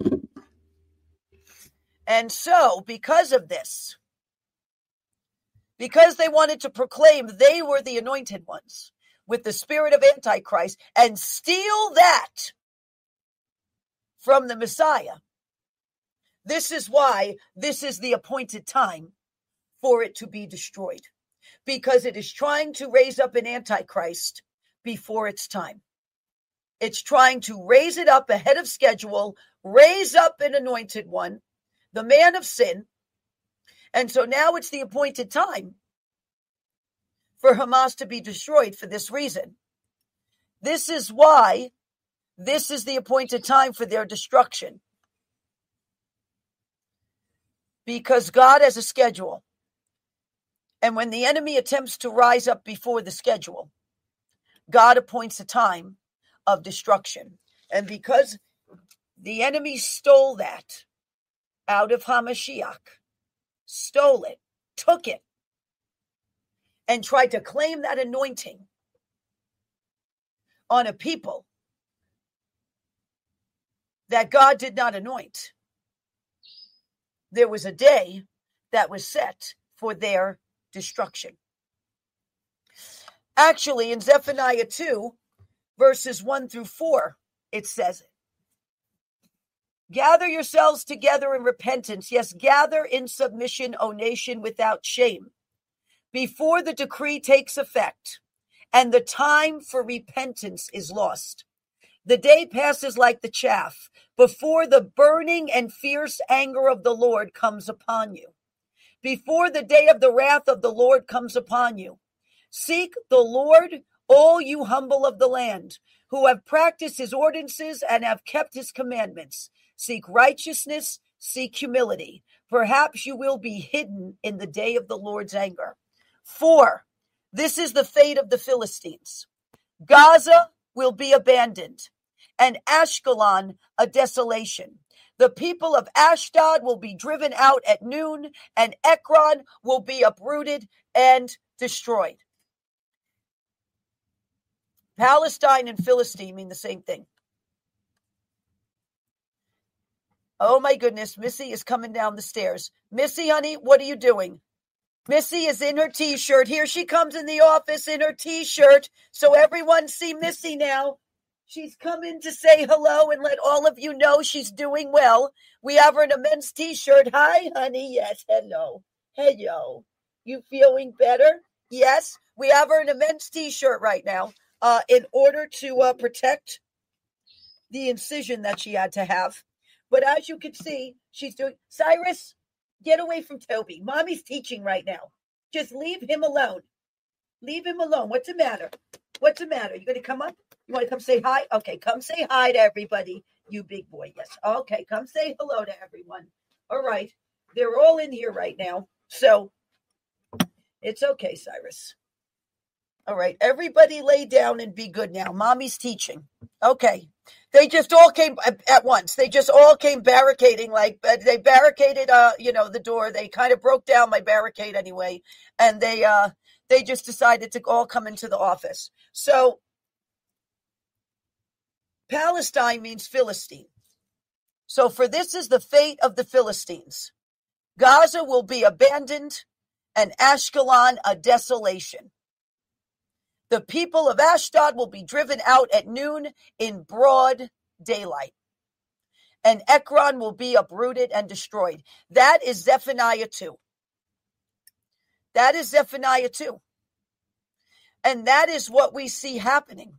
[SPEAKER 1] And so, because of this, because they wanted to proclaim they were the anointed ones with the spirit of Antichrist and steal that from the Messiah. This is why this is the appointed time for it to be destroyed, because it is trying to raise up an Antichrist before its time. It's trying to raise it up ahead of schedule, raise up an anointed one, the man of sin. And so now it's the appointed time for Hamas to be destroyed for this reason. This is why this is the appointed time for their destruction. Because God has a schedule. And when the enemy attempts to rise up before the schedule, God appoints a time of destruction. And because the enemy stole that out of Hamashiach, stole it, took it, and tried to claim that anointing on a people that God did not anoint, there was a day that was set for their destruction. Actually, in Zephaniah two, verses one through four, it says it. Gather yourselves together in repentance. Yes, gather in submission, O nation, without shame, before the decree takes effect and the time for repentance is lost. The day passes like the chaff before the burning and fierce anger of the Lord comes upon you. Before the day of the wrath of the Lord comes upon you. Seek the Lord, all you humble of the land, who have practiced his ordinances and have kept his commandments. Seek righteousness, seek humility. Perhaps you will be hidden in the day of the Lord's anger. Four, this is the fate of the Philistines. Gaza will be abandoned, and Ashkelon a desolation. The people of Ashdod will be driven out at noon, and Ekron will be uprooted and destroyed. Palestine and Philistine mean the same thing. Oh my goodness, Missy is coming down the stairs. Missy, honey, what are you doing? Missy is in her t-shirt. Here she comes in the office in her t-shirt. So everyone see Missy now. She's coming to say hello and let all of you know she's doing well. We have her in a men's t-shirt. Hi, honey. Yes, hello. Hello. You feeling better? Yes, we have her in a men's t-shirt right now uh, in order to uh, protect the incision that she had to have. But as you can see, she's doing... Cyrus, get away from Toby. Mommy's teaching right now. Just leave him alone. Leave him alone. What's the matter? What's the matter? You going to come up? You want to come say hi? Okay, come say hi to everybody, you big boy. Yes. Okay, come say hello to everyone. All right. They're all in here right now. So it's okay, Cyrus. All right. Everybody lay down and be good now. Mommy's teaching. Okay. They just all came at once. They just all came barricading, like they barricaded, uh, you know, the door. They kind of broke down my barricade anyway. And they, uh, they just decided to all come into the office. So Palestine means Philistine. So for this is the fate of the Philistines. Gaza will be abandoned and Ashkelon a desolation. The people of Ashdod will be driven out at noon in broad daylight. And Ekron will be uprooted and destroyed. That is Zephaniah two. That is Zephaniah two. And that is what we see happening.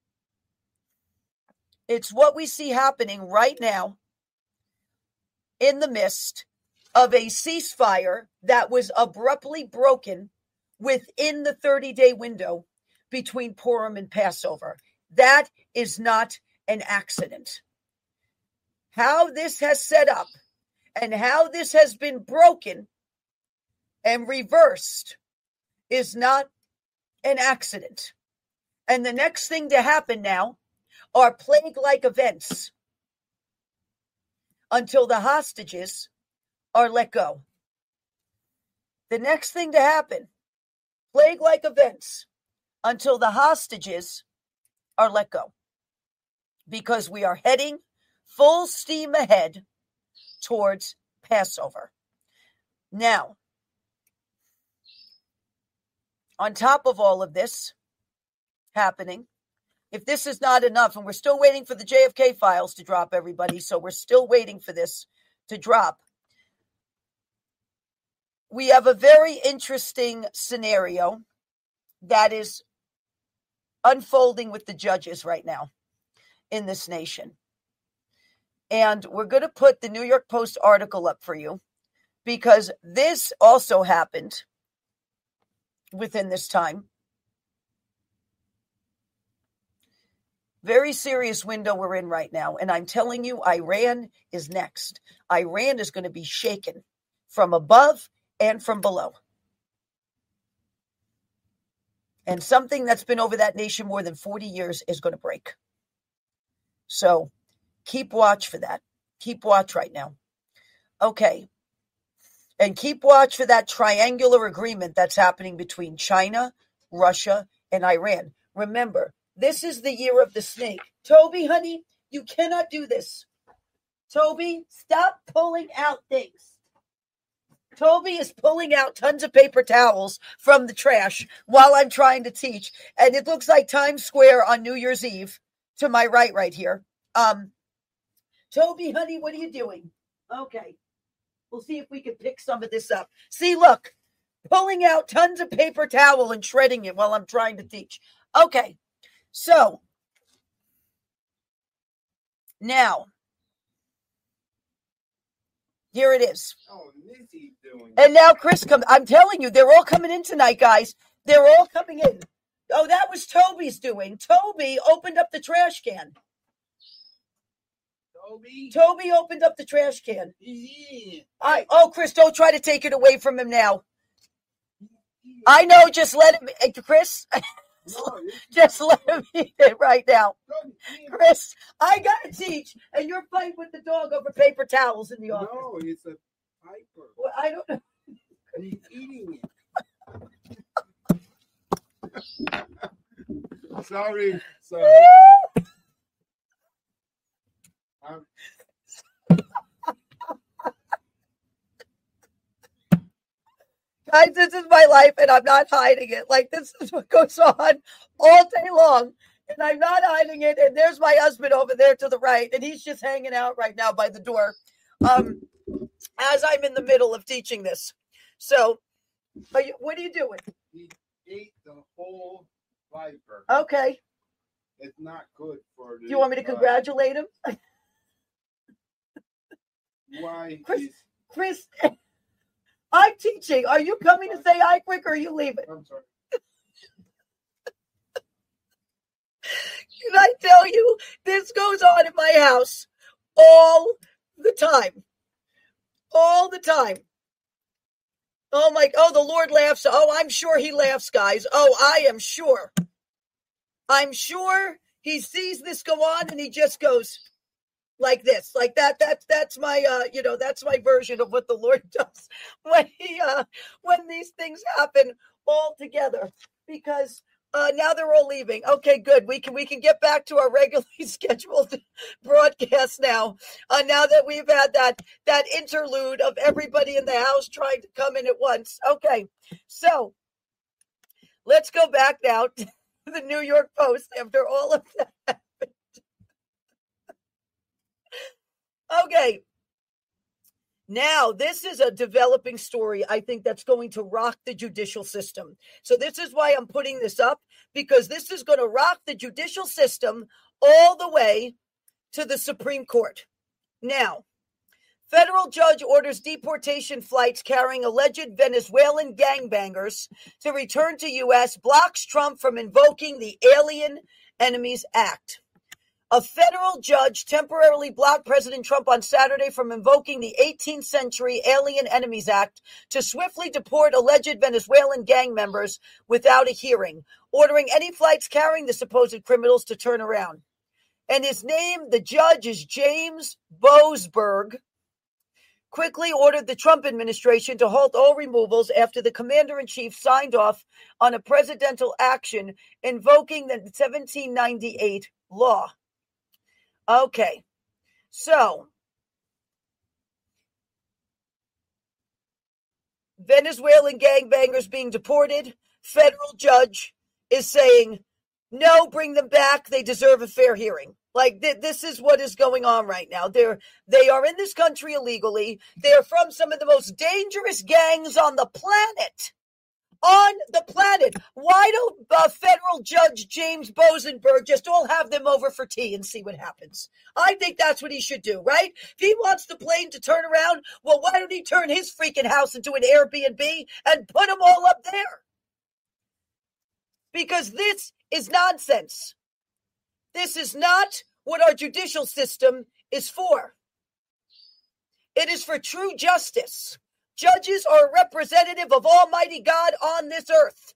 [SPEAKER 1] It's what we see happening right now in the midst of a ceasefire that was abruptly broken within the thirty-day window between Purim and Passover. That is not an accident. How this has set up and how this has been broken and reversed is not an accident. And the next thing to happen now are plague-like events until the hostages are let go. The next thing to happen, plague-like events until the hostages are let go. Because we are heading full steam ahead towards Passover. Now, on top of all of this happening, if this is not enough, and we're still waiting for the J F K files to drop, everybody, so we're still waiting for this to drop. We have a very interesting scenario that is unfolding with the judges right now in this nation. And we're going to put the New York Post article up for you because this also happened within this time. Very serious window we're in right now. And I'm telling you, Iran is next. Iran is going to be shaken from above and from below. And something that's been over that nation more than forty years is going to break. So keep watch for that. Keep watch right now. Okay. And keep watch for that triangular agreement that's happening between China, Russia, and Iran. Remember, this is the year of the snake. Toby, honey, you cannot do this. Toby, stop pulling out things. Toby is pulling out tons of paper towels from the trash while I'm trying to teach. And it looks like Times Square on New Year's Eve to my right, right here. Um, Toby, honey, what are you doing? Okay. We'll see if we can pick some of this up. See, look, pulling out tons of paper towel and shredding it while I'm trying to teach. Okay. So now, here it is.
[SPEAKER 3] Oh, Nizzy's doing
[SPEAKER 1] and now Chris comes. I'm telling you, they're all coming in tonight, guys. They're all coming in. Oh, that was Toby's doing. Toby opened up the trash can.
[SPEAKER 3] Toby?
[SPEAKER 1] Toby opened up the trash can.
[SPEAKER 3] Yeah.
[SPEAKER 1] I, oh, Chris, don't try to take it away from him now. I know, just let him, Chris,
[SPEAKER 3] No,
[SPEAKER 1] just let him eat it right now.
[SPEAKER 3] Toby, yeah.
[SPEAKER 1] Chris, I got to teach, and you're fighting with the dog over paper towels in the office.
[SPEAKER 3] No, it's a Piper.
[SPEAKER 1] Well, I don't know.
[SPEAKER 3] He's eating it. Sorry, sorry. I'm,
[SPEAKER 1] Guys, this is my life, and I'm not hiding it. Like, this is what goes on all day long, and I'm not hiding it. And there's my husband over there to the right, and he's just hanging out right now by the door um, as I'm in the middle of teaching this. So, are you, what are you doing?
[SPEAKER 3] he ate the whole Viper.
[SPEAKER 1] Okay.
[SPEAKER 3] It's not good for the.
[SPEAKER 1] Do you want me to
[SPEAKER 3] uh,
[SPEAKER 1] congratulate him?
[SPEAKER 3] Why?
[SPEAKER 1] Chris,
[SPEAKER 3] is-
[SPEAKER 1] Chris, I'm teaching. Are you coming to say hi quick, or are you leaving?
[SPEAKER 3] I'm sorry.
[SPEAKER 1] Can I tell you, this goes on in my house all the time. All the time. Oh my, oh, the Lord laughs. Oh, I'm sure he laughs, guys. Oh, I am sure. I'm sure he sees this go on and he just goes like this, like that. That's, that's my, uh, you know, that's my version of what the Lord does when he, uh, when these things happen all together, because Uh, now they're all leaving. Okay, good. We can we can get back to our regularly scheduled broadcast now. Uh, now that we've had that that interlude of everybody in the house trying to come in at once. Okay, so let's go back now to the New York Post after all of that. Okay. Now, this is a developing story, I think, that's going to rock the judicial system. So this is why I'm putting this up, because this is going to rock the judicial system all the way to the Supreme Court. Now, federal judge orders deportation flights carrying alleged Venezuelan gangbangers to return to U S, blocks Trump from invoking the Alien Enemies Act. A federal judge temporarily blocked President Trump on Saturday from invoking the eighteenth century Alien Enemies Act to swiftly deport alleged Venezuelan gang members without a hearing, ordering any flights carrying the supposed criminals to turn around. And his name, the judge, is James Boasberg, quickly ordered the Trump administration to halt all removals after the commander-in-chief signed off on a presidential action invoking the seventeen ninety-eight law. Okay, so Venezuelan gangbangers being deported. federal judge is saying, no, bring them back. They deserve a fair hearing. Like th- this is what is going on right now. They're, they are in this country illegally. They're from some of the most dangerous gangs on the planet. On the planet. Why don't uh, federal judge James Bosenberg just all have them over for tea and see what happens? I think that's what he should do, right? If he wants the plane to turn around, well, why don't he turn his freaking house into an Airbnb and put them all up there? Because this is nonsense. This is not what our judicial system is for. It is for true justice. Judges are a representative of Almighty God on this earth.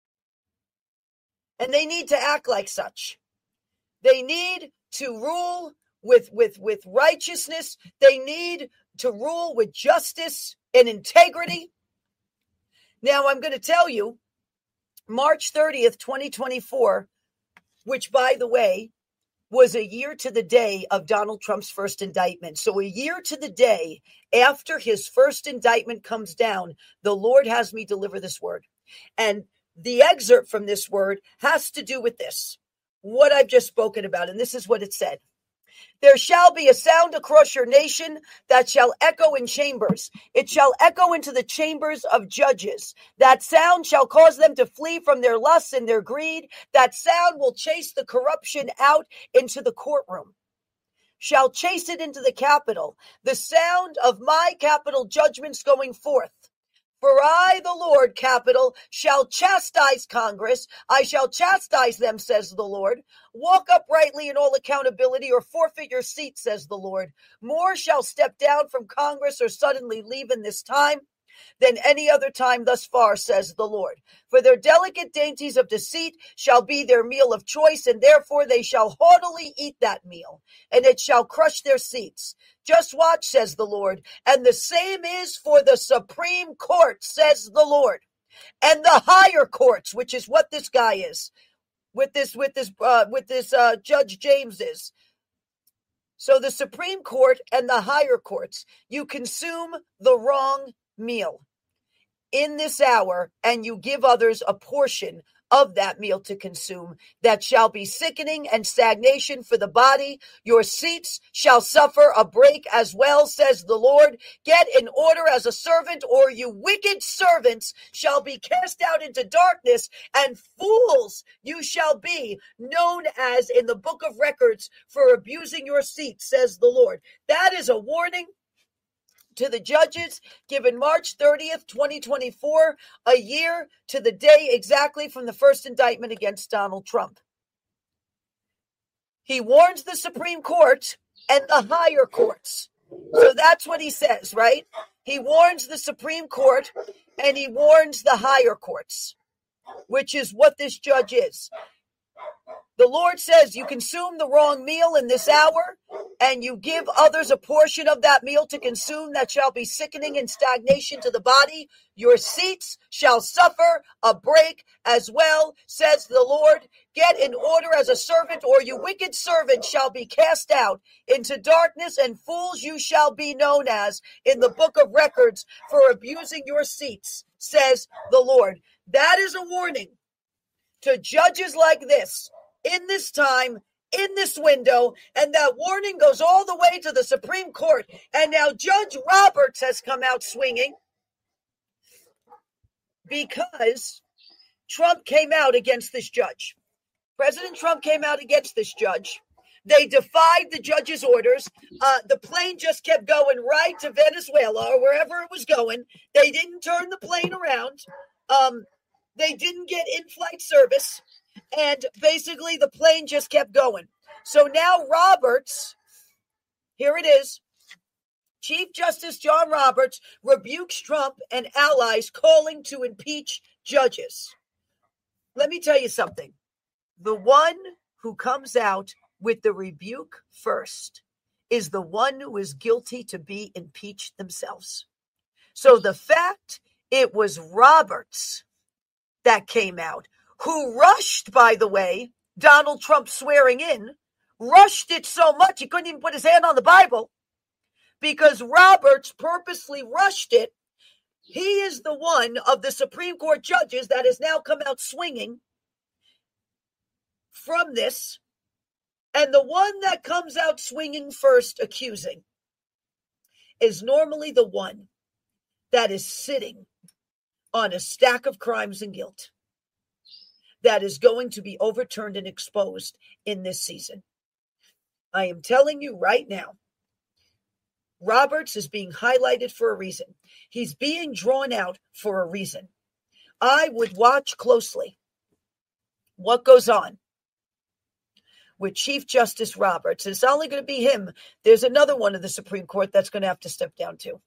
[SPEAKER 1] And they need to act like such. They need to rule with, with, with righteousness. They need to rule with justice and integrity. Now, I'm going to tell you, March thirtieth, twenty twenty-four, which, by the way, was a year to the day of Donald Trump's first indictment. So a year to the day after his first indictment comes down, the Lord has me deliver this word. And the excerpt from this word has to do with this, what I've just spoken about. And this is what it said. There shall be a sound across your nation that shall echo in chambers. It shall echo into the chambers of judges. That sound shall cause them to flee from their lusts and their greed. That sound will chase the corruption out into the courtroom, shall chase it into the capital. The sound of my capital judgments going forth. For I, the Lord, capital, shall chastise Congress. I shall chastise them, says the Lord. Walk uprightly in all accountability or forfeit your seat, says the Lord. More shall step down from Congress or suddenly leave in this time than any other time thus far, says the Lord. For their delicate dainties of deceit shall be their meal of choice, and therefore they shall haughtily eat that meal, and it shall crush their seats. Just watch, says the Lord, and the same is for the Supreme Court, says the Lord, and the higher courts, which is what this guy is, with this, with this, uh, with this uh, Judge James is. So the Supreme Court and the higher courts, you consume the wrong meal in this hour, and you give others a portion of that meal to consume that shall be sickening and stagnation for the body. Your seats shall suffer a break as well, says the Lord. Get in order as a servant, or you wicked servants shall be cast out into darkness, and fools you shall be known as in the book of records for abusing your seat, says the Lord. That is a warning to the judges given March thirtieth, twenty twenty-four, a year to the day exactly from the first indictment against Donald Trump. He warns the Supreme Court and the higher courts. So that's what he says, right? He warns the Supreme Court and he warns the higher courts, which is what this judge is. The Lord says you consume the wrong meal in this hour, and you give others a portion of that meal to consume that shall be sickening and stagnation to the body. Your seats shall suffer a break as well, says the Lord. Get in order as a servant, or you wicked servant shall be cast out into darkness, and fools you shall be known as in the book of records for abusing your seats, says the Lord. That is a warning to judges like this. In this time, in this window, and that warning goes all the way to the Supreme Court. And now Judge Roberts has come out swinging because Trump came out against this judge. President Trump came out against this judge. They defied the judge's orders. Uh, the plane just kept going right to Venezuela or wherever it was going. They didn't turn the plane around. Um, they didn't get in-flight service. And basically, the plane just kept going. So now Roberts, here it is, Chief Justice John Roberts rebukes Trump and allies calling to impeach judges. Let me tell you something. The one who comes out with the rebuke first is the one who is guilty to be impeached themselves. So the fact it was Roberts that came out, who rushed, by the way, Donald Trump swearing in, rushed it so much he couldn't even put his hand on the Bible, because Roberts purposely rushed it He is the one of the Supreme Court judges that has now come out swinging from this. And the one that comes out swinging first, accusing, is normally the one that is sitting on a stack of crimes and guilt that is going to be overturned and exposed in this season. I am telling you right now, Roberts is being highlighted for a reason. He's being drawn out for a reason. I would watch closely what goes on with Chief Justice Roberts. It's not only going to be him. There's another one of the Supreme Court that's going to have to step down too.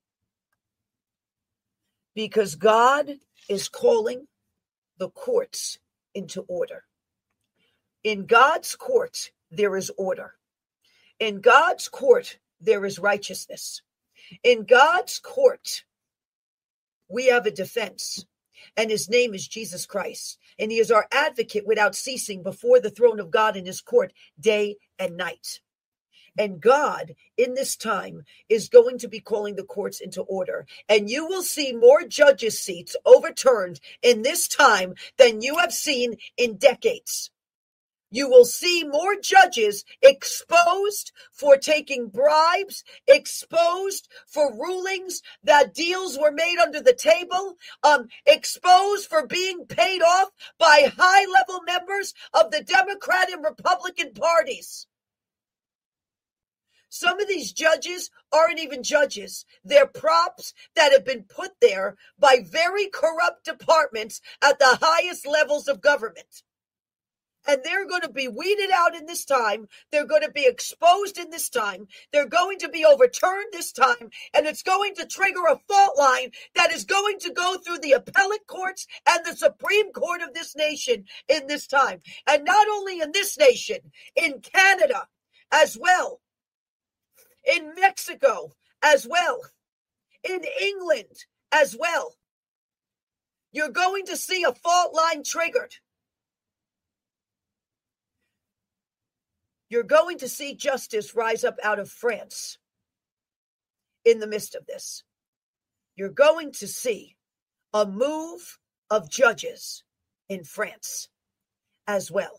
[SPEAKER 1] Because God is calling the courts into order. In God's court, there is order. In God's court, there is righteousness. In God's court, we have a defense, and his name is Jesus Christ. And he is our advocate without ceasing before the throne of God in his court day and night. And God, in this time, is going to be calling the courts into order. And you will see more judges' seats overturned in this time than you have seen in decades. You will see more judges exposed for taking bribes, exposed for rulings that deals were made under the table, um, exposed for being paid off by high-level members of the Democrat and Republican parties. Some of these judges aren't even judges. They're props that have been put there by very corrupt departments at the highest levels of government. And they're going to be weeded out in this time. They're going to be exposed in this time. They're going to be overturned this time. And it's going to trigger a fault line that is going to go through the appellate courts and the Supreme Court of this nation in this time. And not only in this nation, in Canada as well, in Mexico as well, in England as well. You're going to see a fault line triggered. You're going to see justice rise up out of France in the midst of this. You're going to see a move of judges in France as well.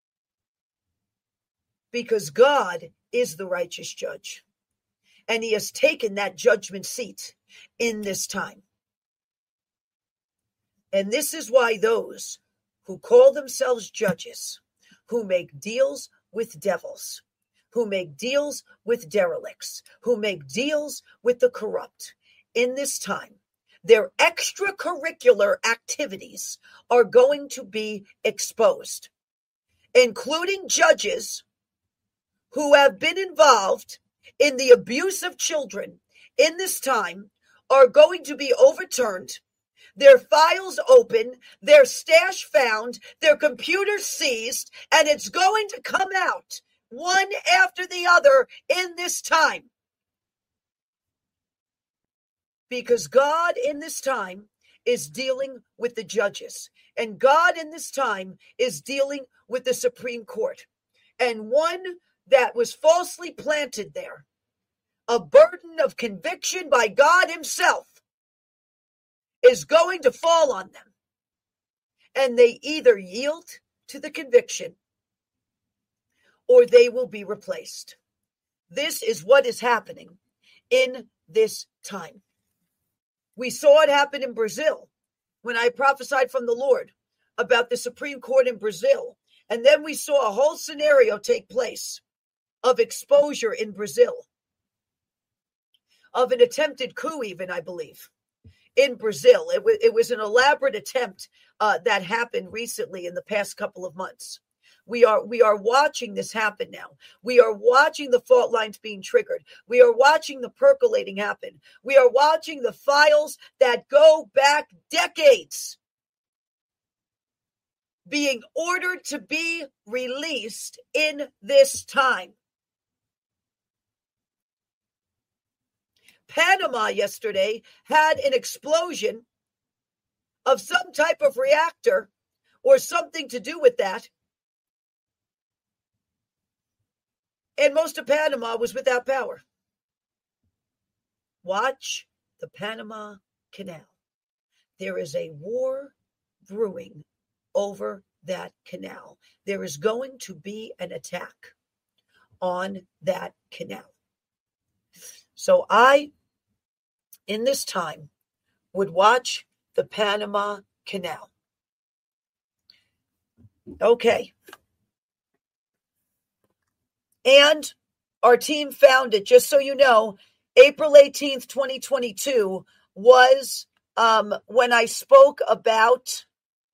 [SPEAKER 1] Because God is the righteous judge. And he has taken that judgment seat in this time. And this is why those who call themselves judges, who make deals with devils, who make deals with derelicts, who make deals with the corrupt, in this time, their extracurricular activities are going to be exposed, including judges who have been involved in the abuse of children in this time are going to be overturned, their files open, their stash found, their computers seized, and it's going to come out one after the other in this time. Because God in this time is dealing with the judges, and God in this time is dealing with the Supreme Court. And one that was falsely planted there, a burden of conviction by God himself, is going to fall on them. And they either yield to the conviction or they will be replaced. This is what is happening in this time. We saw it happen in Brazil when I prophesied from the Lord about the Supreme Court in Brazil. And then we saw a whole scenario take place of exposure in Brazil, of an attempted coup even, I believe, in Brazil. It, w- it was an elaborate attempt uh, that happened recently in the past couple of months. We are we are watching this happen now. We are watching the fault lines being triggered. We are watching the percolating happen. We are watching the files that go back decades being ordered to be released in this time. Panama yesterday had an explosion of some type of reactor or something to do with that. And most of Panama was without power. Watch the Panama canal. There is a war brewing over that canal. There is going to be an attack on that canal. So I, in this time, would watch the Panama Canal. Okay. And our team found it, just so you know, April eighteenth, twenty twenty-two was um, when I spoke about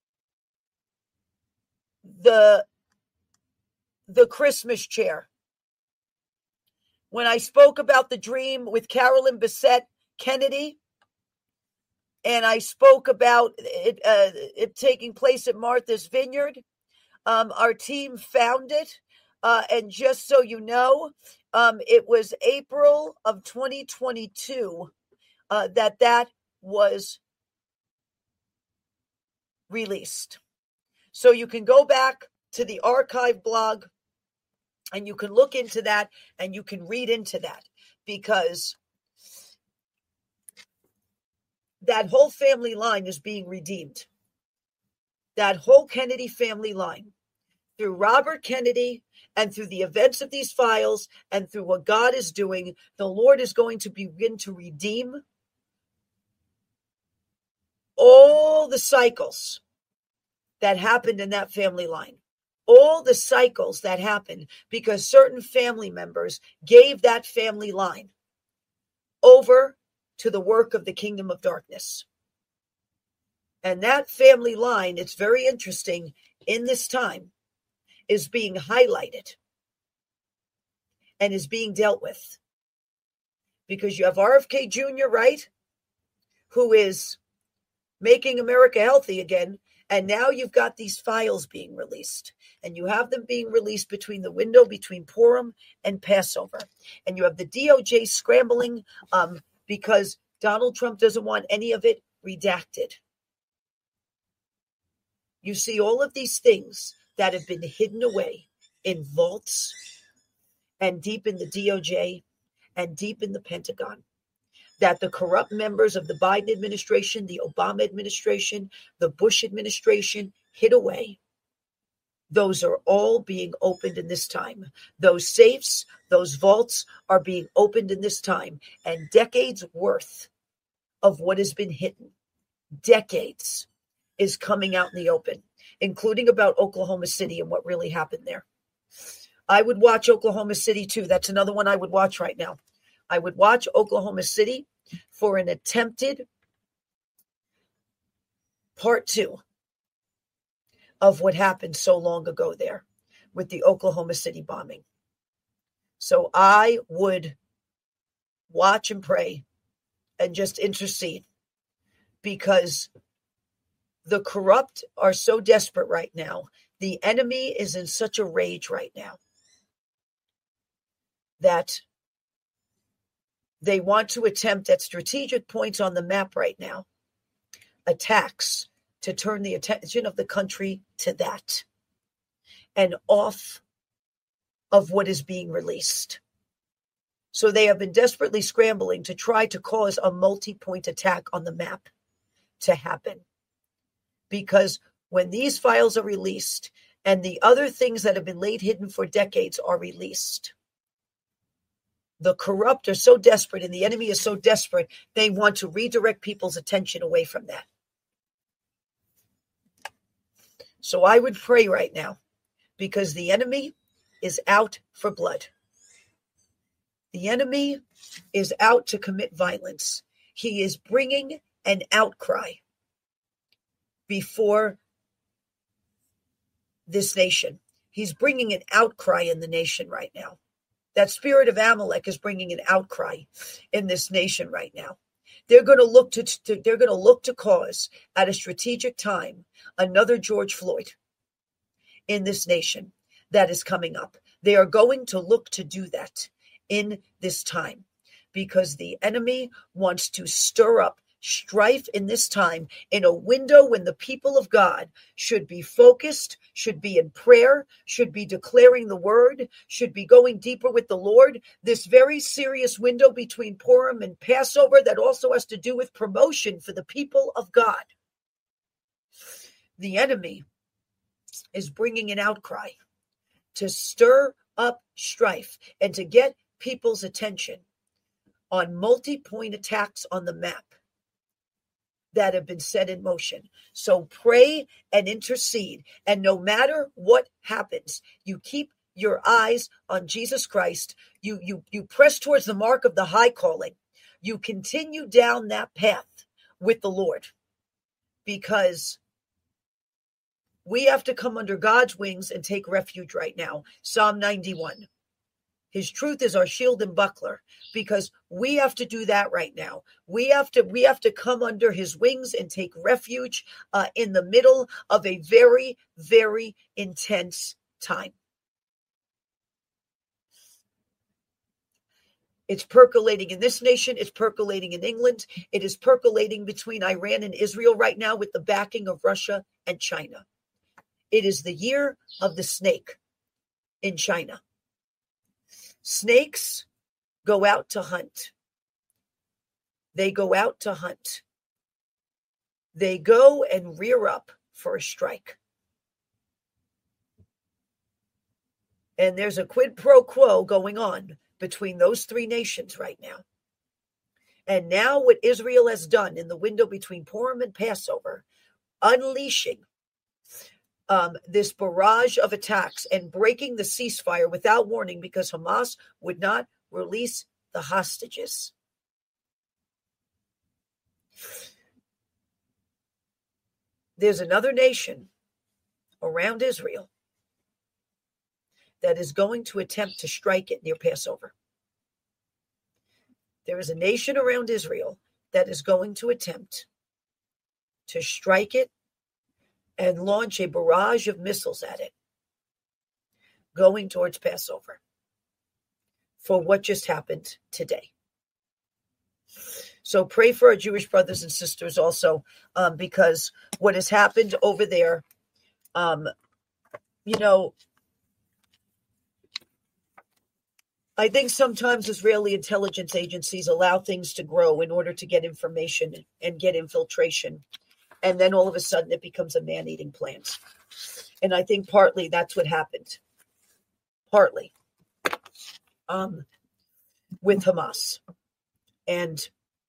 [SPEAKER 1] the, the Christmas chair. When I spoke about the dream with Carolyn Bessette Kennedy, and I spoke about it, uh, it taking place at Martha's Vineyard, um, our team found it. Uh, and just so you know, um, it was April of twenty twenty-two uh, that that was released. So you can go back to the archive blog and you can look into that and you can read into that, because that whole family line is being redeemed. That whole Kennedy family line, through Robert Kennedy and through the events of these files and through what God is doing, the Lord is going to begin to redeem all the cycles that happened in that family line. All the cycles that happened because certain family members gave that family line over to the work of the kingdom of darkness. And that family line, it's very interesting, in this time, is being highlighted and is being dealt with. Because you have R F K Junior, right, who is making America healthy again, and now you've got these files being released, and you have them being released between the window between Purim and Passover, and you have the D O J scrambling um, because Donald Trump doesn't want any of it redacted. You see all of these things that have been hidden away in vaults and deep in the D O J and deep in the Pentagon, that the corrupt members of the Biden administration, the Obama administration, the Bush administration hid away. Those are all being opened in this time. Those safes, those vaults are being opened in this time, and decades worth of what has been hidden, decades, is coming out in the open, including about Oklahoma City and what really happened there. I would watch Oklahoma City too. That's another one I would watch right now. I would watch Oklahoma City for an attempted part two of what happened so long ago there with the Oklahoma City bombing. So I would watch and pray and just intercede, because the corrupt are so desperate right now. The enemy is in such a rage right now that they want to attempt at strategic points on the map right now, attacks to turn the attention of the country to that and off of what is being released. So they have been desperately scrambling to try to cause a multi-point attack on the map to happen. Because when these files are released and the other things that have been laid hidden for decades are released, the corrupt are so desperate and the enemy is so desperate, they want to redirect people's attention away from that. So I would pray right now, because the enemy is out for blood. The enemy is out to commit violence. He is bringing an outcry before this nation. He's bringing an outcry in the nation right now. That spirit of Amalek is bringing an outcry in this nation right now. They're going to look to, to they're going to look to cause at a strategic time another George Floyd in this nation that is coming up. They are going to look to do that in this time, because the enemy wants to stir up strife in this time, in a window when the people of God should be focused, should be in prayer, should be declaring the word, should be going deeper with the Lord. This very serious window between Purim and Passover that also has to do with promotion for the people of God. The enemy is bringing an outcry to stir up strife and to get people's attention on multi-point attacks on the map that have been set in motion. So pray and intercede. And no matter what happens, you keep your eyes on Jesus Christ. You, you, you press towards the mark of the high calling. You continue down that path with the Lord, because we have to come under God's wings and take refuge right now. Psalm ninety-one. His truth is our shield and buckler, because we have to do that right now. We have to we have to come under his wings and take refuge uh, in the middle of a very, very intense time. It's percolating in this nation. It's percolating in England. It is percolating between Iran and Israel right now with the backing of Russia and China. It is the year of the snake in China. Snakes go out to hunt. They go out to hunt. They go and rear up for a strike. And there's a quid pro quo going on between those three nations right now. And now what Israel has done in the window between Purim and Passover, unleashing Um, this barrage of attacks and breaking the ceasefire without warning, because Hamas would not release the hostages. There's another nation around Israel that is going to attempt to strike it near Passover. There is a nation around Israel that is going to attempt to strike it and launch a barrage of missiles at it, going towards Passover, for what just happened today. So pray for our Jewish brothers and sisters also, um, because what has happened over there, um, you know, I think sometimes Israeli intelligence agencies allow things to grow in order to get information and get infiltration. And then all of a sudden it becomes a man-eating plant. And I think partly that's what happened. Partly. Um, with Hamas. And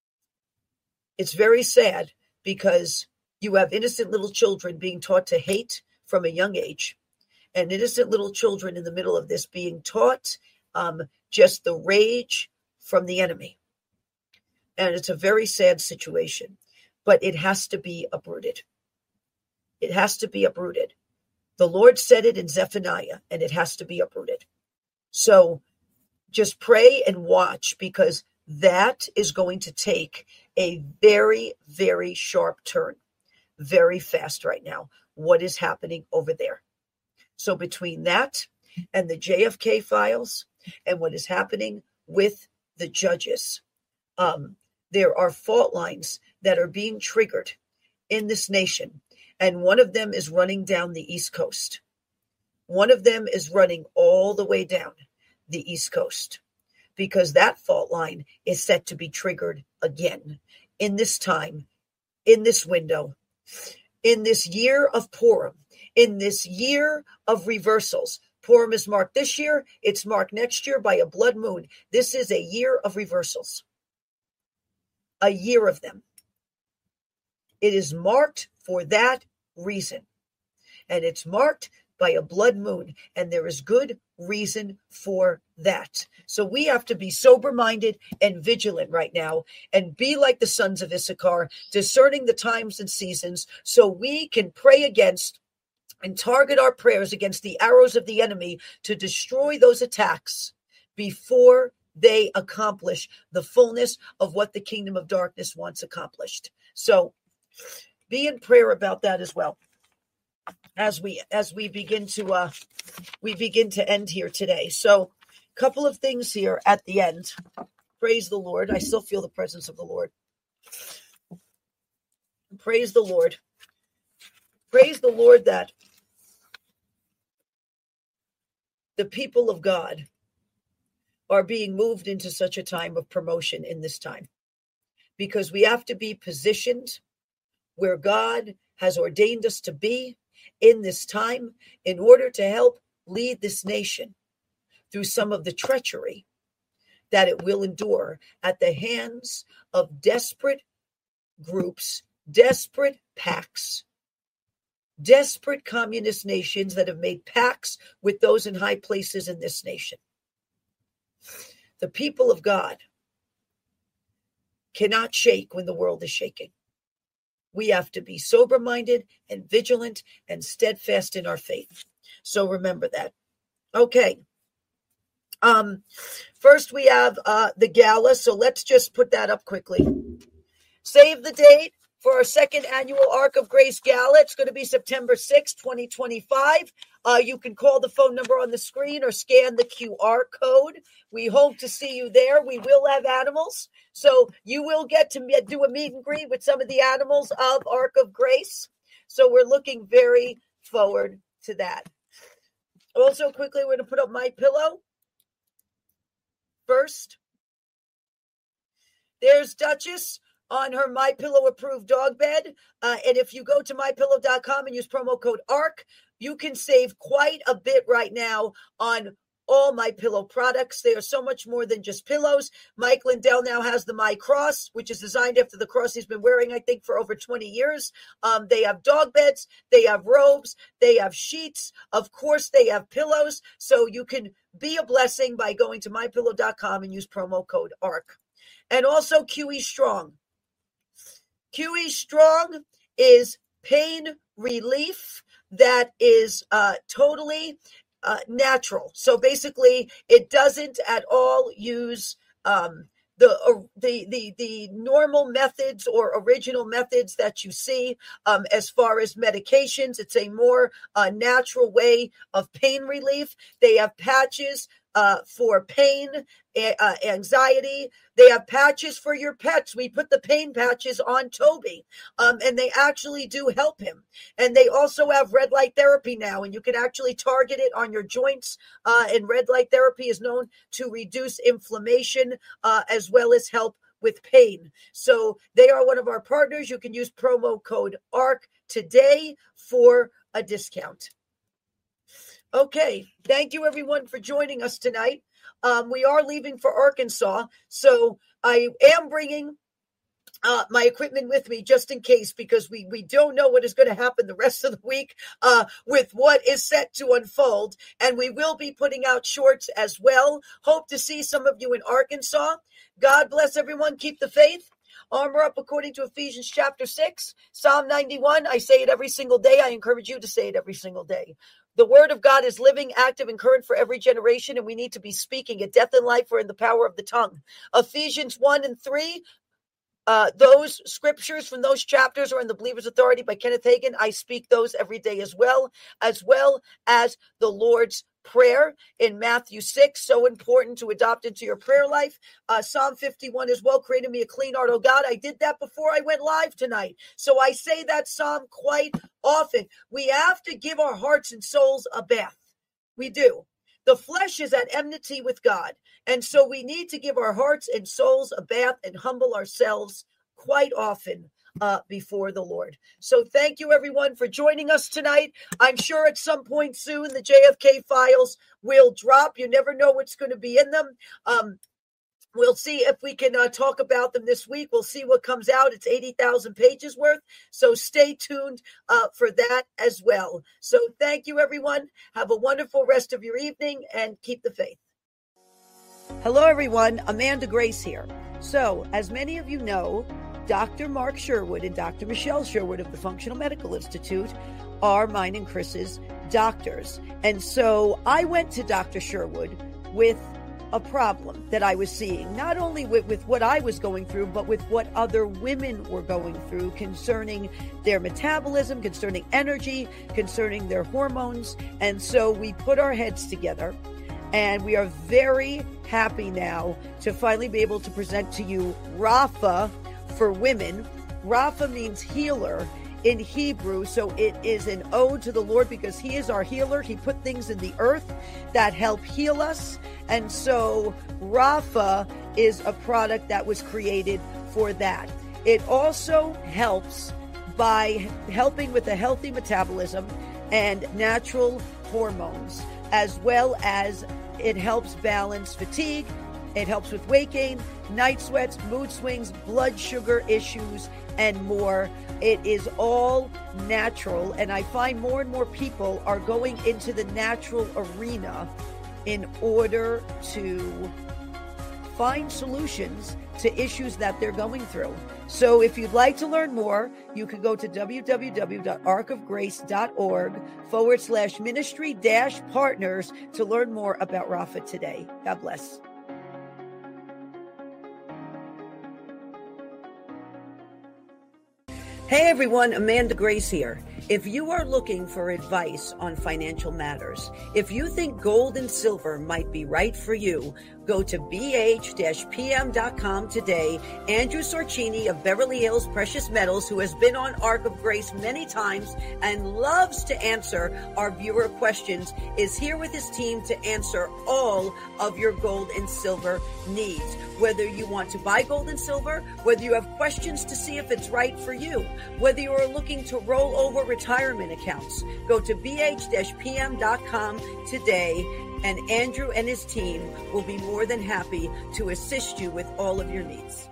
[SPEAKER 1] it's very sad, because you have innocent little children being taught to hate from a young age. And innocent little children in the middle of this being taught um, just the rage from the enemy. And it's a very sad situation. But it has to be uprooted. It has to be uprooted. The Lord said it in Zephaniah, and it has to be uprooted. So just pray and watch, because that is going to take a very, very sharp turn, very fast right now, what is happening over there. So between that and the J F K files and what is happening with the judges, um, there are fault lines that are being triggered in this nation. And one of them is running down the East Coast. One of them is running all the way down the East Coast, because that fault line is set to be triggered again in this time, in this window, in this year of Purim, in this year of reversals. Purim is marked this year. It's marked next year by a blood moon. This is a year of reversals. A year of them. It is marked for that reason. And it's marked by a blood moon. And there is good reason for that. So we have to be sober-minded and vigilant right now, and be like the sons of Issachar, discerning the times and seasons, so we can pray against and target our prayers against the arrows of the enemy to destroy those attacks before they accomplish the fullness of what the kingdom of darkness wants accomplished. So be in prayer about that as well, as we as we begin to uh we begin to end here today. So a couple of things here at the end. Praise the Lord. I still feel the presence of the Lord. Praise the Lord. Praise the Lord that the people of God are being moved into such a time of promotion in this time, because we have to be positioned where God has ordained us to be in this time in order to help lead this nation through some of the treachery that it will endure at the hands of desperate groups, desperate pacts, desperate communist nations that have made pacts with those in high places in this nation. The people of God cannot shake when the world is shaking. We have to be sober-minded and vigilant and steadfast in our faith. So remember that. Okay. Um, first we have uh, the gala. So let's just put that up quickly. Save the date for our second annual Ark of Grace Gala. It's going to be September sixth, twenty twenty-five. Uh, you can call the phone number on the screen or scan the Q R code. We hope to see you there. We will have animals, so you will get to do a meet and greet with some of the animals of Ark of Grace. So we're looking very forward to that. Also, quickly, we're going to put up My Pillow first. There's Duchess on her My Pillow approved dog bed. Uh, and if you go to my pillow dot com and use promo code ARK, you can save quite a bit right now on all My Pillow products. They are so much more than just pillows. Mike Lindell now has the My Cross, which is designed after the cross he's been wearing, I think, for over twenty years. Um, they have dog beds. They have robes. They have sheets. Of course, they have pillows. So you can be a blessing by going to my pillow dot com and use promo code ARK. And also Q E Strong. Q E Strong is pain relief that is uh, totally uh, natural. So basically, it doesn't at all use um, the, uh, the the the normal methods or original methods that you see um, as far as medications. It's a more uh, natural way of pain relief. They have patches uh, for pain, uh, anxiety. They have patches for your pets. We put the pain patches on Toby, um, and they actually do help him. And they also have red light therapy now, and you can actually target it on your joints. Uh, and red light therapy is known to reduce inflammation uh, as well as help with pain. So they are one of our partners. You can use promo code ARK today for a discount. Okay, thank you everyone for joining us tonight. Um, we are leaving for Arkansas, so I am bringing uh, my equipment with me just in case, because we, we don't know what is going to happen the rest of the week uh, with what is set to unfold, and we will be putting out shorts as well. Hope to see some of you in Arkansas. God bless everyone. Keep the faith. Armor up according to Ephesians chapter six, Psalm ninety-one. I say it every single day. I encourage you to say it every single day. The word of God is living, active, and current for every generation, and we need to be speaking it. Death and life are in the power of the tongue. Ephesians one and three, uh, those scriptures from those chapters are in the Believer's Authority by Kenneth Hagin. I speak those every day as well, as well as the Lord's Prayer in Matthew six, so important to adopt into your prayer life. Uh, Psalm fifty-one as well, created me a clean heart, oh God. I did that before I went live tonight. So I say that Psalm quite often. We have to give our hearts and souls a bath. We do. The flesh is at enmity with God. And so we need to give our hearts and souls a bath and humble ourselves quite often Uh, before the Lord. So thank you everyone for joining us tonight. I'm sure at some point soon the J F K files will drop. You never know what's going to be in them. Um, we'll see if we can uh, talk about them this week. We'll see what comes out. It's eighty thousand pages worth. So stay tuned uh, for that as well. So thank you everyone. Have a wonderful rest of your evening and keep the faith. Hello everyone. Amanda Grace here. So as many of you know, Doctor Mark Sherwood and Doctor Michelle Sherwood of the Functional Medical Institute are mine and Chris's doctors. And so I went to Doctor Sherwood with a problem that I was seeing, not only with, with what I was going through, but with what other women were going through concerning their metabolism, concerning energy, concerning their hormones. And so we put our heads together, and we are very happy now to finally be able to present to you Rapha for Women, Rapha means healer in Hebrew, so it is an ode to the Lord because he is our healer. He put things in the earth that help heal us. And so Rapha is a product that was created for that. It also helps by helping with a healthy metabolism and natural hormones, as well as it helps balance fatigue. It helps with weight gain, night sweats, mood swings, blood sugar issues, and more. It is all natural, and I find more and more people are going into the natural arena in order to find solutions to issues that they're going through. So if you'd like to learn more, you can go to www.arcofgrace.org forward slash ministry dash partners to learn more about Rapha today. God bless. Hey everyone, Amanda Grace here. If you are looking for advice on financial matters, if you think gold and silver might be right for you, go to b h dash p m dot com today. Andrew Sorcini of Beverly Hills Precious Metals, who has been on Arc of Grace many times and loves to answer our viewer questions, is here with his team to answer all of your gold and silver needs. Whether you want to buy gold and silver, whether you have questions to see if it's right for you, whether you are looking to roll over retirement accounts, go to b h dash p m dot com today, and Andrew and his team will be more than happy to assist you with all of your needs.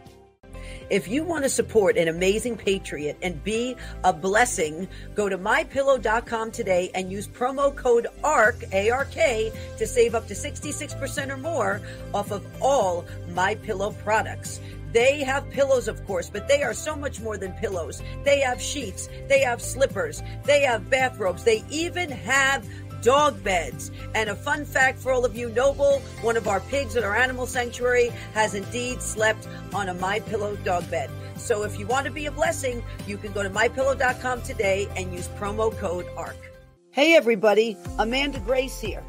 [SPEAKER 1] If you want to support an amazing patriot and be a blessing, go to my pillow dot com today and use promo code A R C, A R K, to save up to sixty-six percent or more off of all MyPillow products. They have pillows, of course, but they are so much more than pillows. They have sheets, they have slippers, they have bathrobes, they even have dog beds. And a fun fact for all of you, Noble, one of our pigs at our animal sanctuary, has indeed slept on a MyPillow dog bed. So if you want to be a blessing, you can go to my pillow dot com today and use promo code A R C. Hey everybody, Amanda Grace here.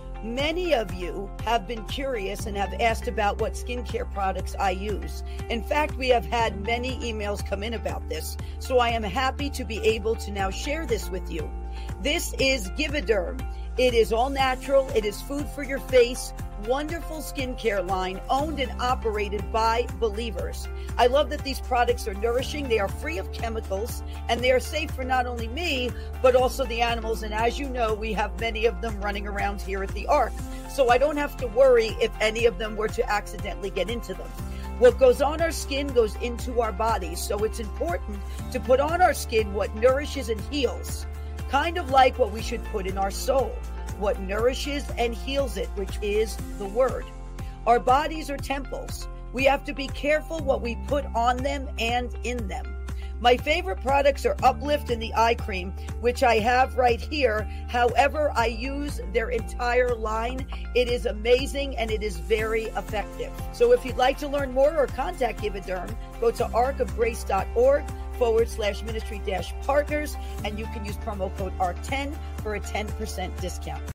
[SPEAKER 1] Many of you have been curious and have asked about what skincare products I use. In fact, we have had many emails come in about this, so I am happy to be able to now share this with you. This is Givaderm. It is all natural. It is food for your face. Wonderful skincare line owned and operated by believers. I love that these products are nourishing. They are free of chemicals and they are safe for not only me, but also the animals. And as you know, we have many of them running around here at the Ark. So I don't have to worry if any of them were to accidentally get into them. What goes on our skin goes into our bodies. So it's important to put on our skin what nourishes and heals. Kind of like what we should put in our soul, what nourishes and heals it, which is the word. Our bodies are temples. We have to be careful what we put on them and in them. My favorite products are Uplift and the eye cream, which I have right here. However, I use their entire line. It is amazing and it is very effective. So if you'd like to learn more or contact Givaderm, go to arcofgrace.org forward slash ministry dash partners, and you can use promo code A R C ten for a ten percent discount.